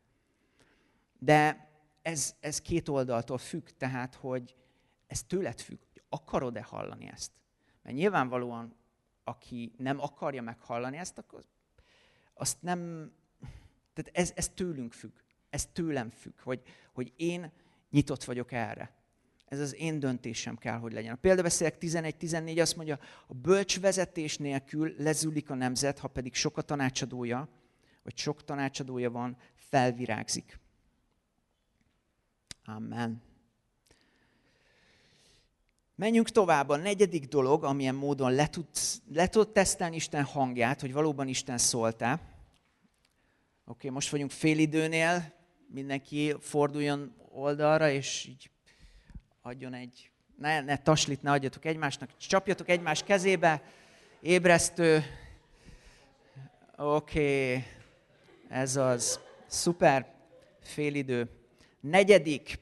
De ez, ez két oldaltól függ, tehát, hogy ez tőled függ, hogy akarod-e hallani ezt. Mert nyilvánvalóan, aki nem akarja meghallani ezt, akkor azt nem... Tehát ez, ez tőlünk függ. Ez tőlem függ, hogy, hogy én nyitott vagyok erre. Ez az én döntésem kell, hogy legyen. A Példabeszédek tizenegy tizennégy azt mondja, a bölcs vezetés nélkül lezülik a nemzet, ha pedig sok a tanácsadója, vagy sok tanácsadója van, felvirágzik. Amen. Menjünk tovább. A negyedik dolog, amilyen módon le tudsz, le tudod tesztelni Isten hangját, hogy valóban Isten szóltál. Oké, okay, most vagyunk félidőnél, mindenki forduljon oldalra, és így adjon egy, ne, ne taslit, ne adjatok egymásnak, csapjatok egymás kezébe, ébresztő. Oké, okay. Ez az. Szuper. félidő. Negyedik.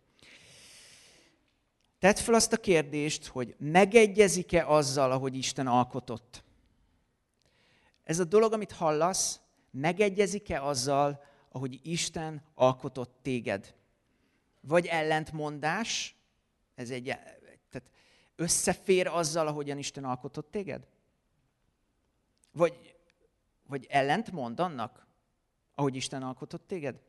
Tedd fel azt a kérdést, hogy megegyezik-e azzal, ahogy Isten alkotott. Ez a dolog, amit hallasz, megegyezik-e azzal, ahogy Isten alkotott téged? Vagy ellentmondás, ez egy, tehát összefér azzal, ahogyan Isten alkotott téged? Vagy, vagy ellentmond annak, ahogy Isten alkotott téged?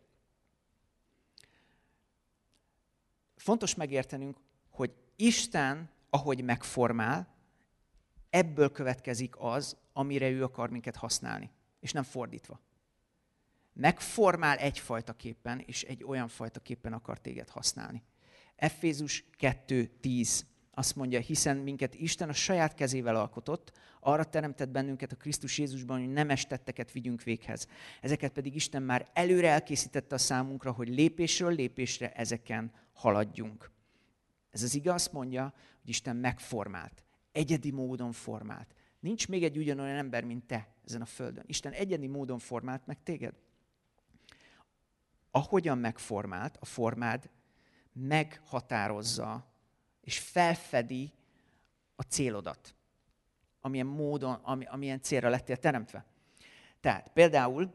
Fontos megértenünk, hogy Isten, ahogy megformál, ebből következik az, amire ő akar minket használni, és nem fordítva. Megformál egyfajta képpen, és egy olyan fajta képpen akar téged használni. Efézus kettő tíz azt mondja, hiszen minket Isten a saját kezével alkotott, arra teremtett bennünket a Krisztus Jézusban, hogy nemes tetteket vigyünk véghez. Ezeket pedig Isten már előre elkészítette a számunkra, hogy lépésről lépésre ezeken haladjunk. Ez az ige azt mondja, hogy Isten megformált, egyedi módon formált. Nincs még egy ugyanolyan ember, mint te ezen a földön. Isten egyedi módon formált meg téged. Ahogyan megformált, a formád meghatározza és felfedi a célodat, amilyen módon, ami, amilyen célra lettél teremtve. Tehát például,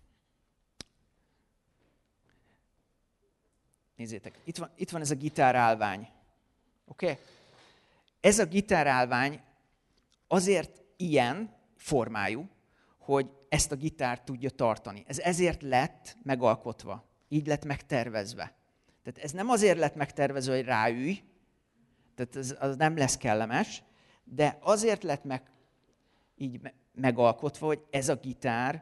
nézzétek, itt van, itt van ez a gitárálvány. Oké? Okay? Ez a gitárálvány azért ilyen formájú, hogy ezt a gitárt tudja tartani. Ez ezért lett megalkotva, így lett megtervezve. Tehát ez nem azért lett megtervezve, hogy ráülj, tehát ez, az nem lesz kellemes, de azért lett meg, így megalkotva, hogy ez a gitár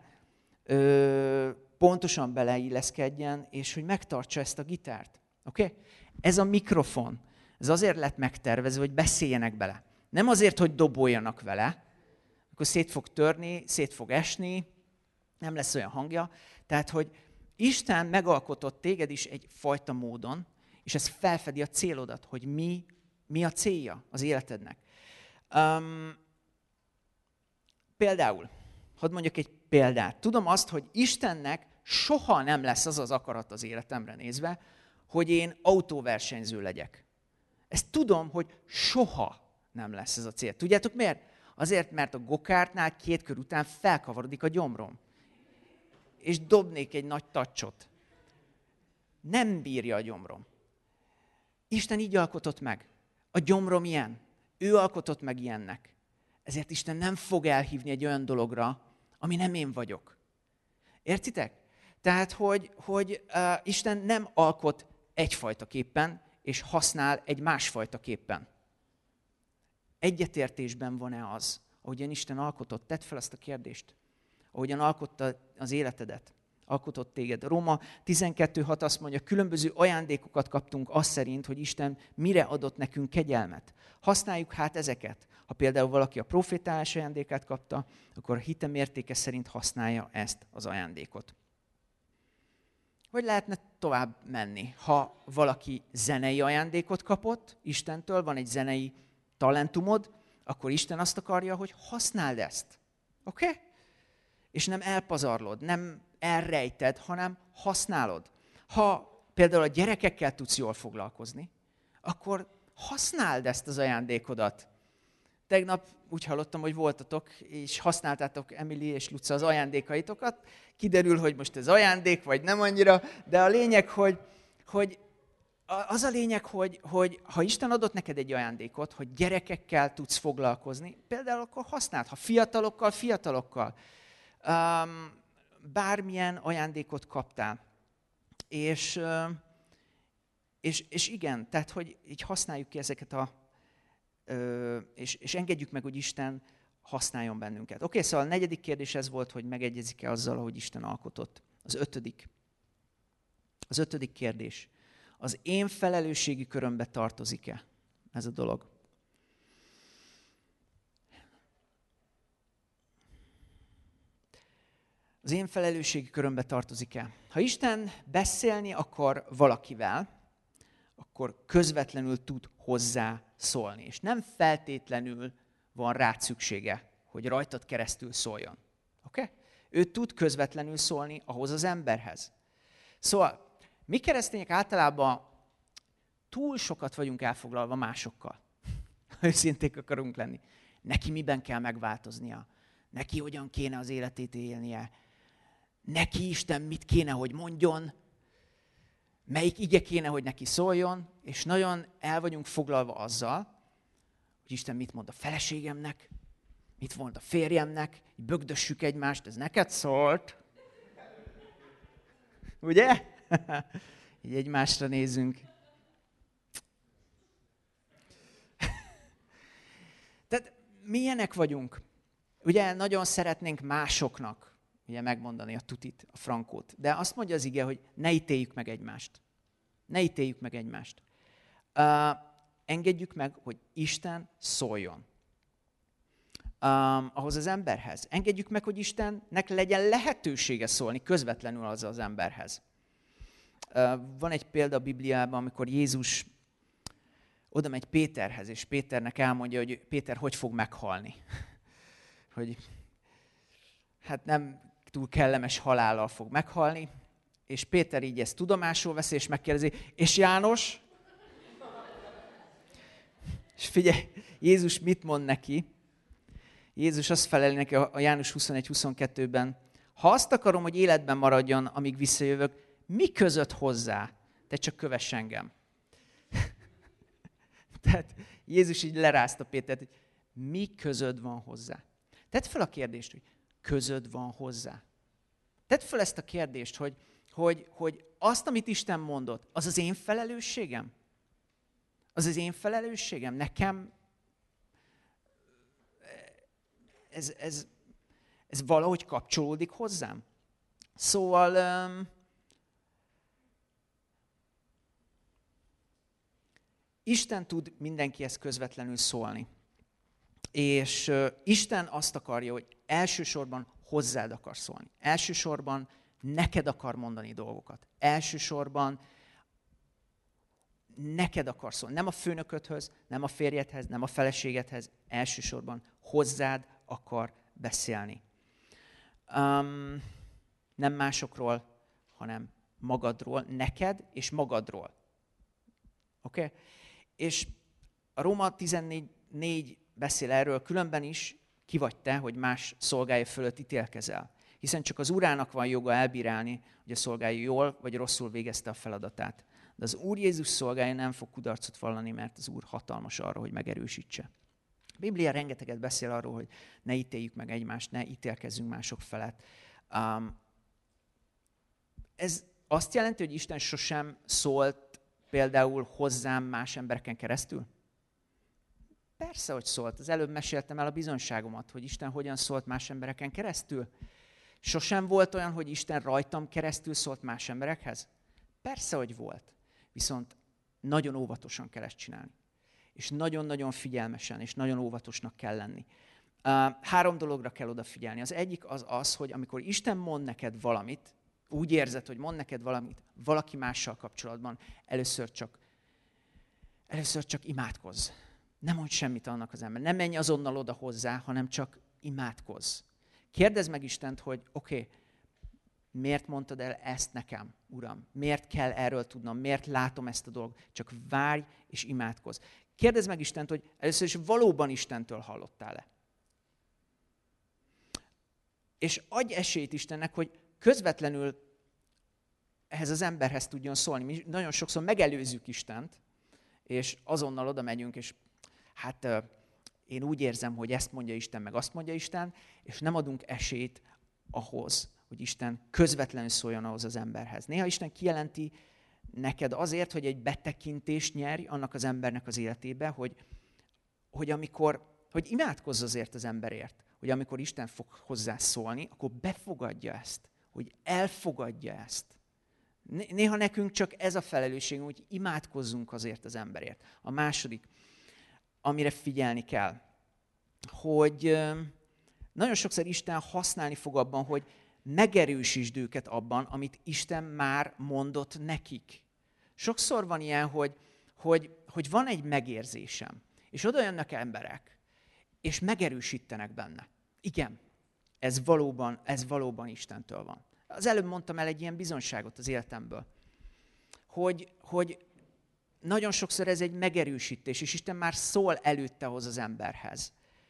ö, pontosan beleilleszkedjen, és hogy megtartsa ezt a gitárt. Oké? Okay? Ez a mikrofon, ez azért lett megtervezve, hogy beszéljenek bele. Nem azért, hogy doboljanak vele, akkor szét fog törni, szét fog esni, nem lesz olyan hangja. Tehát, hogy Isten megalkotott téged is egyfajta módon, és ez felfedi a célodat, hogy mi, mi a célja az életednek. Um, például, hadd mondjak egy példát. Tudom azt, hogy Istennek soha nem lesz az az akarat az életemre nézve, hogy én autóversenyző legyek. Ezt tudom, hogy soha nem lesz ez a cél. Tudjátok miért? Azért, mert a gokártnál két kör után felkavarodik a gyomrom. És dobnék egy nagy tacsot. Nem bírja a gyomrom. Isten így alkotott meg. A gyomrom ilyen. Ő alkotott meg ilyennek. Ezért Isten nem fog elhívni egy olyan dologra, ami nem én vagyok. Értitek? Tehát, hogy, hogy uh, Isten nem alkot egyfajta képpen, és használ egy másfajta képpen. Egyetértésben van-e az, ahogyan Isten alkotott? Tedd fel ezt a kérdést. Ahogyan alkotta az életedet, alkotott téged. Róma tizenkettő hat azt mondja, különböző ajándékokat kaptunk azt szerint, hogy Isten mire adott nekünk kegyelmet. Használjuk hát ezeket. Ha például valaki a profétálás ajándékát kapta, akkor a hite mértéke szerint használja ezt az ajándékot. Hogy lehetne tovább menni? Ha valaki zenei ajándékot kapott Istentől, van egy zenei talentumod, akkor Isten azt akarja, hogy használd ezt. Oké? Okay? És nem elpazarlod, nem elrejted, hanem használod. Ha például a gyerekekkel tudsz jól foglalkozni, akkor használd ezt az ajándékodat. Tegnap úgy hallottam, hogy voltatok, és használtátok Emily és Luca az ajándékaitokat. Kiderül, hogy most ez ajándék, vagy nem annyira, de a lényeg, hogy, hogy az a lényeg, hogy, hogy ha Isten adott neked egy ajándékot, hogy gyerekekkel tudsz foglalkozni, például akkor használd, ha fiatalokkal, fiatalokkal. Um, bármilyen ajándékot kaptál. És, um, és, és igen, tehát, hogy így használjuk ki ezeket a... Uh, és, és engedjük meg, hogy Isten használjon bennünket. Oké, okay, szóval a negyedik kérdés ez volt, hogy megegyezik-e azzal, hogy Isten alkotott. Az ötödik. Az ötödik kérdés. Az én felelősségi körömbe tartozik-e ez a dolog? Az én felelősségi körömbe tartozik-e? Ha Isten beszélni akar valakivel, akkor közvetlenül tud hozzá szólni. És nem feltétlenül van rád szüksége, hogy rajtad keresztül szóljon. Oké? Okay? Ő tud közvetlenül szólni ahhoz az emberhez. Szóval mi keresztények általában túl sokat vagyunk elfoglalva másokkal. Ha őszinték akarunk lenni. Neki miben kell megváltoznia? Neki hogyan kéne az életét élnie? Neki Isten mit kéne, hogy mondjon? Melyik ige kéne, hogy neki szóljon? És nagyon el vagyunk foglalva azzal, hogy Isten mit mond a feleségemnek, mit mond a férjemnek, így bögdössük egymást, ez neked szólt. Ugye? Így egymásra nézünk. Tehát milyenek vagyunk? Ugye nagyon szeretnénk másoknak ugye megmondani a tutit, a frankót. De azt mondja az ige, hogy ne ítéljük meg egymást. Ne ítéljük meg egymást. Uh, engedjük meg, hogy Isten szóljon. Um, ahhoz az emberhez. Engedjük meg, hogy Istennek legyen lehetősége szólni közvetlenül az az emberhez. Uh, van egy példa a Bibliában, amikor Jézus oda megy Péterhez, és Péternek elmondja, hogy Péter hogy fog meghalni. Hogy hát nem túl kellemes halállal fog meghalni, és Péter így ezt tudomásul veszi, és megkérdezi, és János? És figyelj, Jézus mit mond neki? Jézus azt feleli neki a János huszonegy huszonkettőben, ha azt akarom, hogy életben maradjon, amíg visszajövök, mi között hozzá? Te csak kövess engem. Tehát Jézus így lerázta Pétert, hogy mi közöd van hozzá? Tedd fel a kérdést, hogy közöd van hozzá. Tedd fel ezt a kérdést, hogy, hogy, hogy azt, amit Isten mondott, az az én felelősségem? Az az én felelősségem? Nekem ez, ez, ez valahogy kapcsolódik hozzám? Szóval um, Isten tud mindenkihez közvetlenül szólni. És uh, Isten azt akarja, hogy elsősorban hozzád akar szólni. Elsősorban neked akar mondani dolgokat. Elsősorban neked akar szólni. Nem a főnöködhöz, nem a férjedhez, nem a feleségedhez. Elsősorban hozzád akar beszélni. Um, nem másokról, hanem magadról, neked és magadról. Oké? Okay? És a Róma tizennégy négy beszél erről, különben is ki vagy te, hogy más szolgája fölött ítélkezel. Hiszen csak az urának van joga elbírálni, hogy a szolgája jól vagy rosszul végezte a feladatát. De az Úr Jézus szolgája nem fog kudarcot vallani, mert az Úr hatalmas arra, hogy megerősítse. A Biblia rengeteget beszél arról, hogy ne ítéljük meg egymást, ne ítélkezzünk mások felett. Um, ez azt jelenti, hogy Isten sosem szólt például hozzám más embereken keresztül? Persze, hogy szólt. Az előbb meséltem el a bizonyságomat, hogy Isten hogyan szólt más embereken keresztül. Sosem volt olyan, hogy Isten rajtam keresztül szólt más emberekhez? Persze, hogy volt. Viszont nagyon óvatosan kell ezt csinálni. És nagyon-nagyon figyelmesen, és nagyon óvatosnak kell lenni. Három dologra kell odafigyelni. Az egyik az az, hogy amikor Isten mond neked valamit, úgy érzed, hogy mond neked valamit valaki mással kapcsolatban, először csak, először csak imádkozz. Nem mondj semmit annak az ember. Nem menj azonnal oda hozzá, hanem csak imádkozz. Kérdezd meg Istent, hogy oké, okay, miért mondtad el ezt nekem, Uram? Miért kell erről tudnom? Miért látom ezt a dolgot? Csak várj és imádkozz. Kérdezd meg Istent, hogy először is valóban Istentől hallottál-e? És adj esélyt Istennek, hogy közvetlenül ehhez az emberhez tudjon szólni. Mi nagyon sokszor megelőzzük Istent, és azonnal oda megyünk, és hát én úgy érzem, hogy ezt mondja Isten, meg azt mondja Isten, és nem adunk esélyt ahhoz, hogy Isten közvetlenül szóljon ahhoz az emberhez. Néha Isten kijelenti neked azért, hogy egy betekintést nyerj annak az embernek az életébe, hogy, hogy amikor, hogy imádkozz azért az emberért, hogy amikor Isten fog hozzá szólni, akkor befogadja ezt, hogy elfogadja ezt. Néha nekünk csak ez a felelősségünk, hogy imádkozzunk azért az emberért. A második, amire figyelni kell, hogy nagyon sokszor Isten használni fog abban, hogy megerősítsd őket abban, amit Isten már mondott nekik. Sokszor van ilyen, hogy, hogy, hogy van egy megérzésem, és oda jönnek emberek, és megerősítenek benne. Igen, ez valóban, ez valóban Istentől van. Az előbb mondtam el egy ilyen bizonyságot az életemből, hogy, hogy nagyon sokszor ez egy megerősítés, és Isten már szól előtte hoz az emberhez.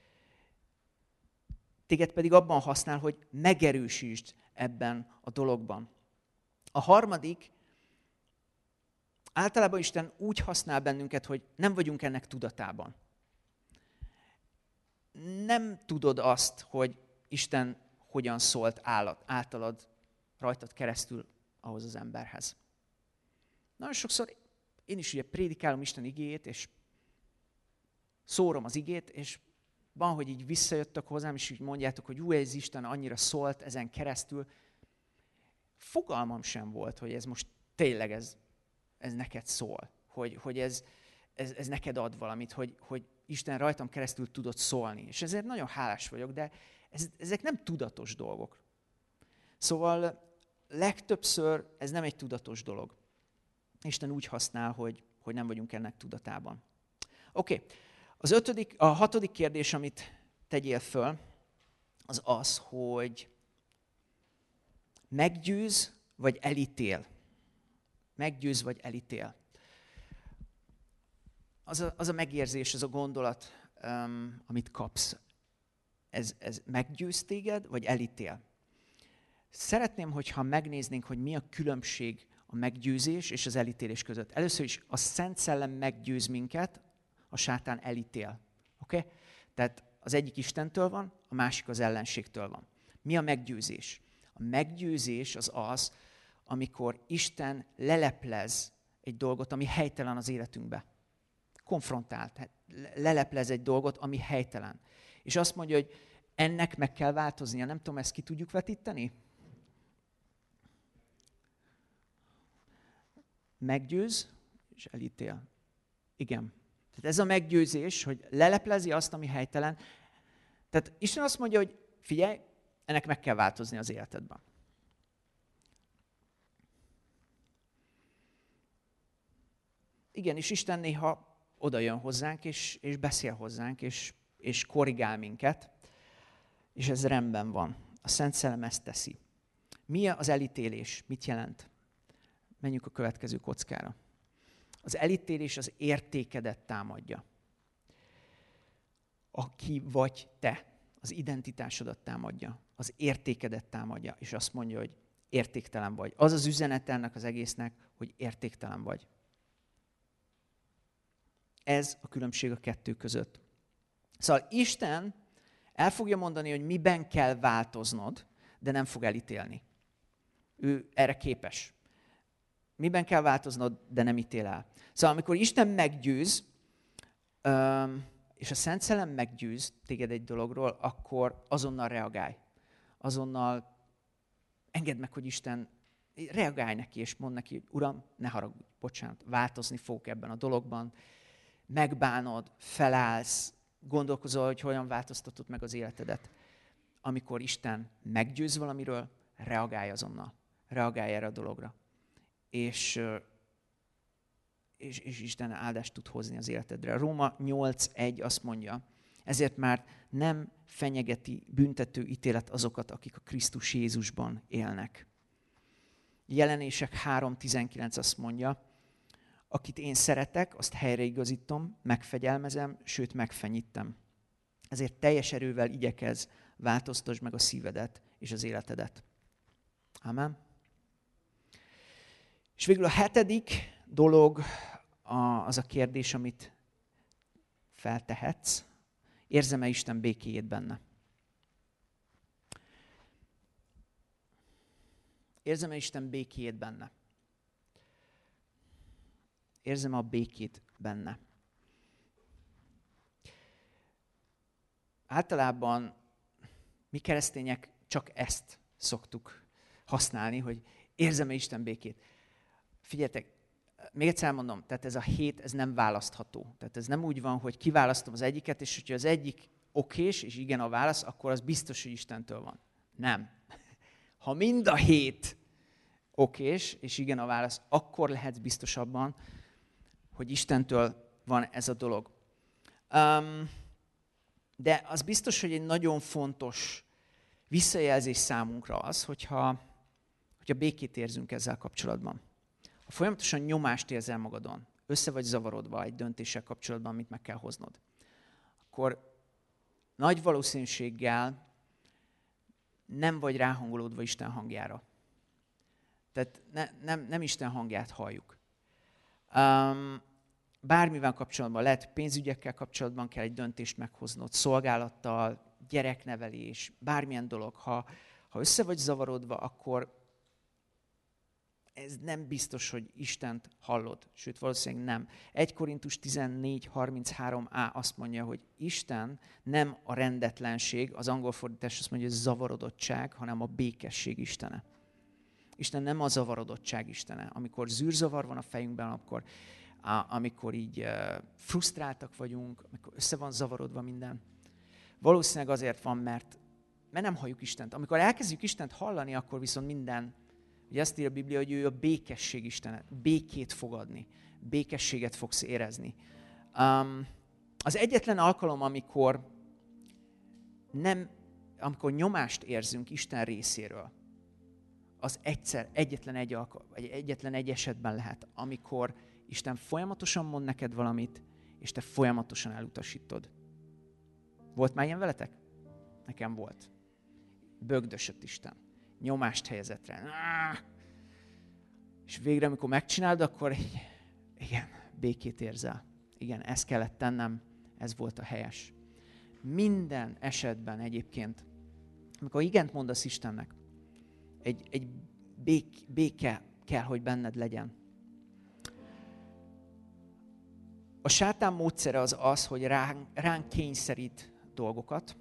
Téged pedig abban használ, hogy megerősítsd ebben a dologban. A harmadik, általában Isten úgy használ bennünket, hogy nem vagyunk ennek tudatában. Nem tudod azt, hogy Isten hogyan szólt általad, rajtad keresztül ahhoz az emberhez. Nagyon sokszor én is ugye prédikálom Isten igéjét, és szórom az igét, és van, hogy így visszajöttök hozzám, és így mondjátok, hogy ú, ez Isten annyira szólt ezen keresztül. Fogalmam sem volt, hogy ez most tényleg ez, ez neked szól, hogy, hogy ez, ez, ez neked ad valamit, hogy, hogy Isten rajtam keresztül tudott szólni. És ezért nagyon hálás vagyok, de ez, ezek nem tudatos dolgok. Szóval legtöbbször ez nem egy tudatos dolog. Isten úgy használ, hogy, hogy nem vagyunk ennek tudatában. Oké, okay. Az ötödik, a hatodik kérdés, amit tegyél föl, az az, hogy meggyőz vagy elítél. Meggyőz vagy elítél. Az a, az a megérzés, az a gondolat, um, amit kapsz, ez, ez meggyőz téged, vagy elítél? Szeretném, hogyha megnéznénk, hogy mi a különbség a meggyőzés és az elítélés között. Először is a Szent Szellem meggyőz minket, a sátán elítél. Oké? Okay? Tehát az egyik Istentől van, a másik az ellenségtől van. Mi a meggyőzés? A meggyőzés az az, amikor Isten leleplez egy dolgot, ami helytelen az életünkbe. Konfrontál, tehát leleplez egy dolgot, ami helytelen. És azt mondja, hogy ennek meg kell változnia. Nem tudom, ezt ki tudjuk vetíteni? Meggyőz és elítél. Igen. Tehát ez a meggyőzés, hogy leleplezi azt, ami helytelen. Tehát Isten azt mondja, hogy figyelj, ennek meg kell változni az életedben. Igen, és Isten néha oda jön hozzánk, és, és beszél hozzánk, és, és korrigál minket, és ez rendben van. A Szent Szellem ezt teszi. Mi az elítélés? Mit jelent? Menjünk a következő kockára. Az elítélés az értékedet támadja. Aki vagy te, az identitásodat támadja, az értékedet támadja, és azt mondja, hogy értéktelen vagy. Az az üzenet ennek az egésznek, hogy értéktelen vagy. Ez a különbség a kettő között. Szóval Isten el fogja mondani, hogy miben kell változnod, de nem fog elítélni. Ő erre képes. Miben kell változnod, de nem ítél el. Szóval amikor Isten meggyőz, és a Szent Szellem meggyőz téged egy dologról, akkor azonnal reagálj. Azonnal engedd meg, hogy Isten reagálj neki, és mondd neki, hogy Uram, ne haragudj, bocsánat, változni fogok ebben a dologban. Megbánod, felállsz, gondolkozol, hogy hogyan változtatod meg az életedet. Amikor Isten meggyőz valamiről, reagálj azonnal. Reagálj erre a dologra. És, és, és Isten áldást tud hozni az életedre. A Róma nyolc egy azt mondja, ezért már nem fenyegeti büntető ítélet azokat, akik a Krisztus Jézusban élnek. Jelenések három tizenkilenc azt mondja, akit én szeretek, azt helyreigazítom, megfegyelmezem, sőt megfenyítem. Ezért teljes erővel igyekez, változtasd meg a szívedet és az életedet. Amen. És végül a hetedik dolog az a kérdés, amit feltehetsz. Érzem-e Isten békéjét benne? Érzem-e Isten békéjét benne? Érzem-e a békét benne? Általában mi keresztények csak ezt szoktuk használni, hogy érzem-e Isten békét. Figyeljetek, még egyszer mondom, tehát ez a hét, ez nem választható. Tehát ez nem úgy van, hogy kiválasztom az egyiket, és hogyha az egyik okés, és igen a válasz, akkor az biztos, hogy Istentől van. Nem. Ha mind a hét okés, és igen a válasz, akkor lehetsz biztos abban, hogy Istentől van ez a dolog. Um, de az biztos, hogy egy nagyon fontos visszajelzés számunkra az, hogyha hogyha békét érzünk ezzel kapcsolatban. Ha folyamatosan nyomást érzel magadon, össze vagy zavarodva egy döntéssel kapcsolatban, amit meg kell hoznod, akkor nagy valószínűséggel nem vagy ráhangolódva Isten hangjára. Tehát ne, nem, nem Isten hangját halljuk. Um, bármivel kapcsolatban, lehet pénzügyekkel kapcsolatban kell egy döntést meghoznod, szolgálattal, gyereknevelés, bármilyen dolog. Ha, ha össze vagy zavarodva, akkor ez nem biztos, hogy Istent hallod. Sőt, valószínűleg nem. egy Korintus tizennégy harminchárom á azt mondja, hogy Isten nem a rendetlenség, az angol fordítás azt mondja, hogy zavarodottság, hanem a békesség istene. Isten nem a zavarodottság istene. Amikor zűrzavar van a fejünkben, akkor, amikor így frusztráltak vagyunk, amikor össze van zavarodva minden. Valószínűleg azért van, mert, mert nem halljuk Istent. Amikor elkezdjük Istent hallani, akkor viszont minden, ugye azt írja a Biblia, hogy ő a békesség istene. Békét fog adni. Békességet fogsz érezni. Um, az egyetlen alkalom, amikor, nem, amikor nyomást érzünk Isten részéről, az egyszer, egyetlen egy, alkalom, egyetlen egy esetben lehet, amikor Isten folyamatosan mond neked valamit, és te folyamatosan elutasítod. Volt már ilyen veletek? Nekem volt. Bögdösött Isten. Nyomást helyezett rá. És végre, amikor megcsinálod, akkor igen, békét érzel. Igen, ezt kellett tennem, ez volt a helyes. Minden esetben egyébként, amikor igent mondasz Istennek, egy, egy bék, béke kell, hogy benned legyen. A sátán módszere az az, hogy ránk, ránk kényszerít dolgokat.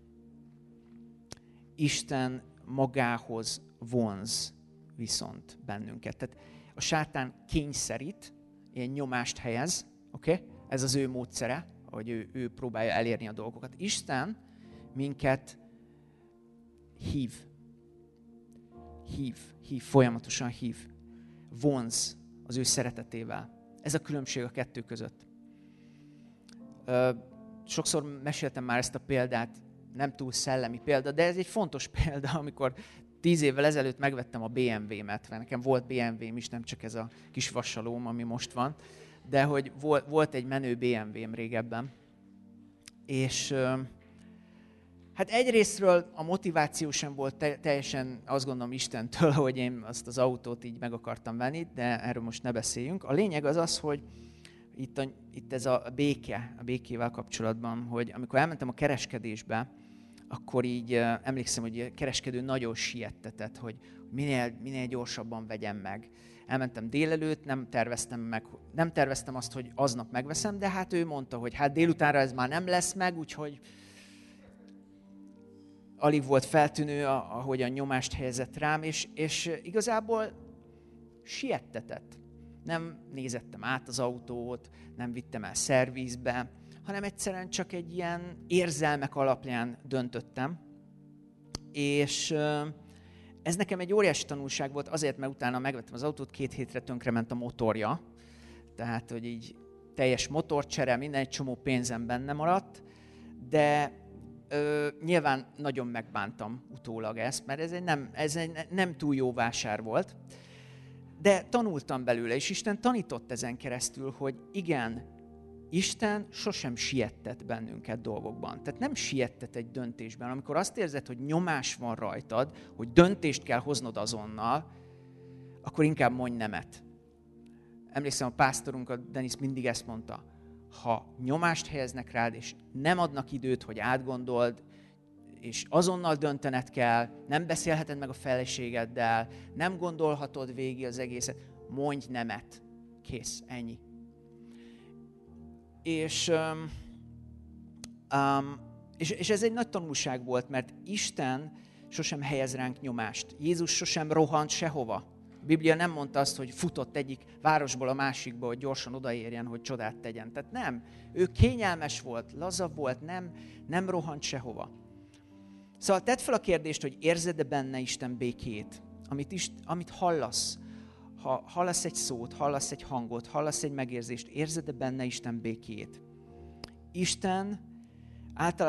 Isten magához vonz viszont bennünket. Tehát a sátán kényszerít, ilyen nyomást helyez, oké? Okay? Ez az ő módszere, hogy ő, ő próbálja elérni a dolgokat. Isten minket hív. Hív, hív, folyamatosan hív. Vonz az ő szeretetével. Ez a különbség a kettő között. Sokszor meséltem már ezt a példát, nem túl szellemi példa, de ez egy fontos példa, amikor tíz évvel ezelőtt megvettem a bé em vé-met, mert nekem volt bé em vém is, nem csak ez a kis vasalóm, ami most van, de hogy volt egy menő bé em vém régebben. És hát egyrésztről a motiváció sem volt teljesen, azt gondolom, Istentől, hogy én azt az autót így meg akartam venni, de erről most ne beszéljünk. A lényeg az az, hogy itt, a, itt ez a béke, a békével kapcsolatban, hogy amikor elmentem a kereskedésbe, akkor így emlékszem, hogy a kereskedő nagyon siettetett, hogy minél, minél gyorsabban vegyem meg. Elmentem délelőtt, nem terveztem, meg, nem terveztem azt, hogy aznap megveszem, de hát ő mondta, hogy hát délutánra ez már nem lesz meg, úgyhogy alig volt feltűnő, ahogy a nyomást helyezett rám, és, és igazából siettetett. Nem nézettem át az autót, nem vittem el szervizbe, hanem egyszerűen csak egy ilyen érzelmek alapján döntöttem. És ez nekem egy óriási tanulság volt, azért, mert utána megvettem az autót, két hétre tönkrement a motorja. Tehát, hogy így teljes motorcsere, minden, egy csomó pénzem benne maradt, de ö, nyilván nagyon megbántam utólag ezt, mert ez egy, nem, ez egy nem túl jó vásár volt. De tanultam belőle, és Isten tanított ezen keresztül, hogy igen, Isten sosem siettet bennünket dolgokban. Tehát nem siettet egy döntésben. Amikor azt érzed, hogy nyomás van rajtad, hogy döntést kell hoznod azonnal, akkor inkább mondj nemet. Emlékszem, a pásztorunk, a Denis mindig ezt mondta, ha nyomást helyeznek rád, és nem adnak időt, hogy átgondold, és azonnal döntened kell, nem beszélheted meg a feleségeddel, nem gondolhatod végig az egészet, mondj nemet. Kész, ennyi. És, um, um, és, és ez egy nagy tanulság volt, mert Isten sosem helyez ránk nyomást. Jézus sosem rohant sehova. A Biblia nem mondta azt, hogy futott egyik városból a másikba, hogy gyorsan odaérjen, hogy csodát tegyen. Tehát nem. Ő kényelmes volt, laza volt, nem, nem rohant sehova. Szóval tedd fel a kérdést, hogy érzed-e benne Isten békét, amit, is, amit hallasz. Ha hallasz egy szót, hallasz egy hangot, hallasz egy megérzést, érzed-e benne Isten békét? Isten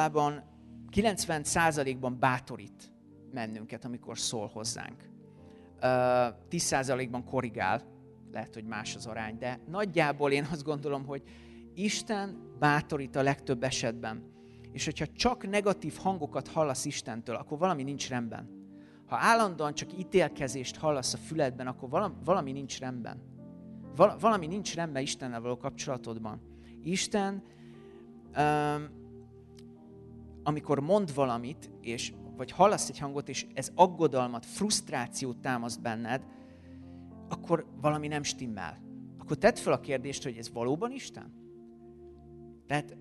általában kilencven százalékban bátorít bennünket, amikor szól hozzánk. tíz százalékban korrigál, lehet, hogy más az arány, de nagyjából én azt gondolom, hogy Isten bátorít a legtöbb esetben. És hogyha csak negatív hangokat hallasz Istentől, akkor valami nincs rendben. Ha állandóan csak ítélkezést hallasz a füledben, akkor valami, valami nincs rendben. Val, valami nincs rendben Istennel való kapcsolatodban. Isten, um, amikor mond valamit, és, vagy hallasz egy hangot, és ez aggodalmat, frusztrációt támaszt benned, akkor valami nem stimmel. Akkor tedd fel a kérdést, hogy ez valóban Isten? Tehát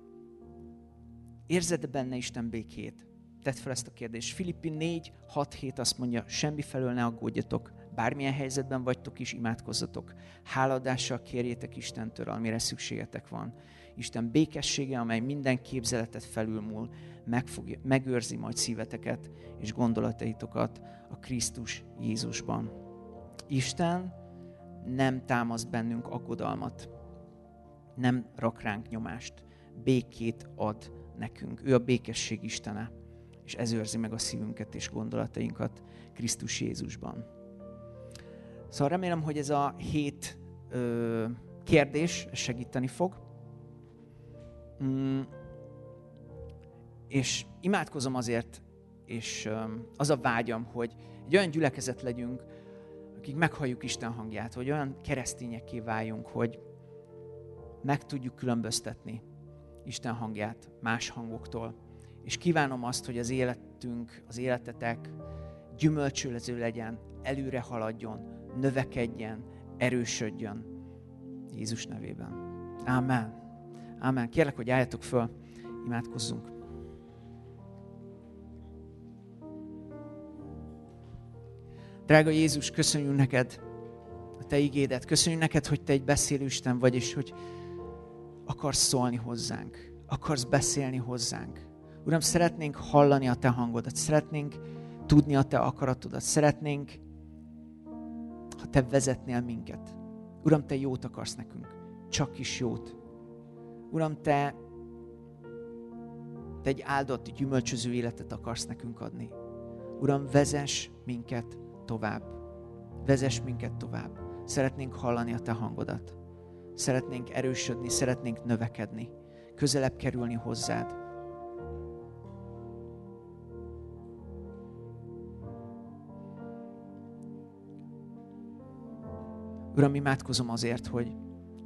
érzed benne Isten békét? Tedd fel ezt a kérdést. Filippi négy hat hét azt mondja, semmi felől ne aggódjatok, bármilyen helyzetben vagytok is, imádkozzatok. Háladással kérjétek Istentől, amire szükségetek van. Isten békessége, amely minden képzeletet felülmúl, megfogja, megőrzi majd szíveteket és gondolataitokat a Krisztus Jézusban. Isten nem támaszt bennünk aggodalmat, nem rak ránk nyomást, békét ad nekünk. Ő a békesség Istene, és ez őrzi meg a szívünket és gondolatainkat Krisztus Jézusban. Szóval remélem, hogy ez a hét ö, kérdés segíteni fog. Mm, és imádkozom azért, és ö, az a vágyam, hogy egy olyan gyülekezet legyünk, akik meghalljuk Isten hangját, hogy olyan keresztényekké váljunk, hogy meg tudjuk különböztetni Isten hangját más hangoktól. És kívánom azt, hogy az életünk, az életetek gyümölcsölező legyen, előre haladjon, növekedjen, erősödjön. Jézus nevében. Ámen. Ámen. Kérlek, hogy álljatok föl, imádkozzunk. Drága Jézus, köszönjük neked a te igédet. Köszönjük neked, hogy te egy beszélő Isten vagy, és hogy akarsz szólni hozzánk. Akarsz beszélni hozzánk. Uram, szeretnénk hallani a te hangodat. Szeretnénk tudni a te akaratodat. Szeretnénk, ha te vezetnél minket. Uram, te jót akarsz nekünk. Csak is jót. Uram, te, te egy áldott, gyümölcsöző életet akarsz nekünk adni. Uram, vezess minket tovább. Vezess minket tovább. Szeretnénk hallani a te hangodat. Szeretnénk erősödni, szeretnénk növekedni. Közelebb kerülni hozzád. Uram, imádkozom azért, hogy,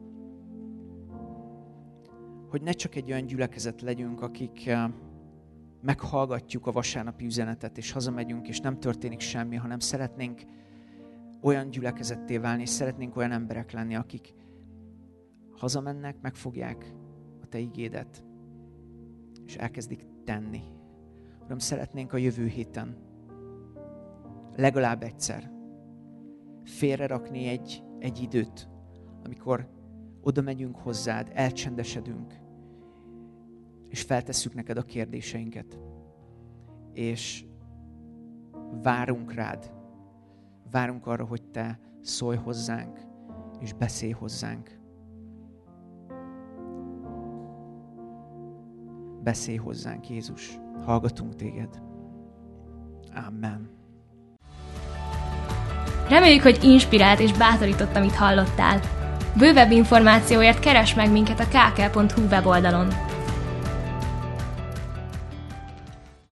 hogy ne csak egy olyan gyülekezet legyünk, akik meghallgatjuk a vasárnapi üzenetet, és hazamegyünk, és nem történik semmi, hanem szeretnénk olyan gyülekezetté válni, és szeretnénk olyan emberek lenni, akik hazamennek, megfogják a te igédet, és elkezdik tenni. Uram, szeretnénk a jövő héten legalább egyszer félrerakni egy, egy időt, amikor oda megyünk hozzád, elcsendesedünk, és feltesszük neked a kérdéseinket. És várunk rád. Várunk arra, hogy te szólj hozzánk, és beszélj hozzánk. Beszélj hozzánk, Jézus. Hallgatunk téged. Amen. Reméljük, hogy inspirált és bátorított, amit hallottál. Bővebb információért keresd meg minket a ká ká pont hú weboldalon.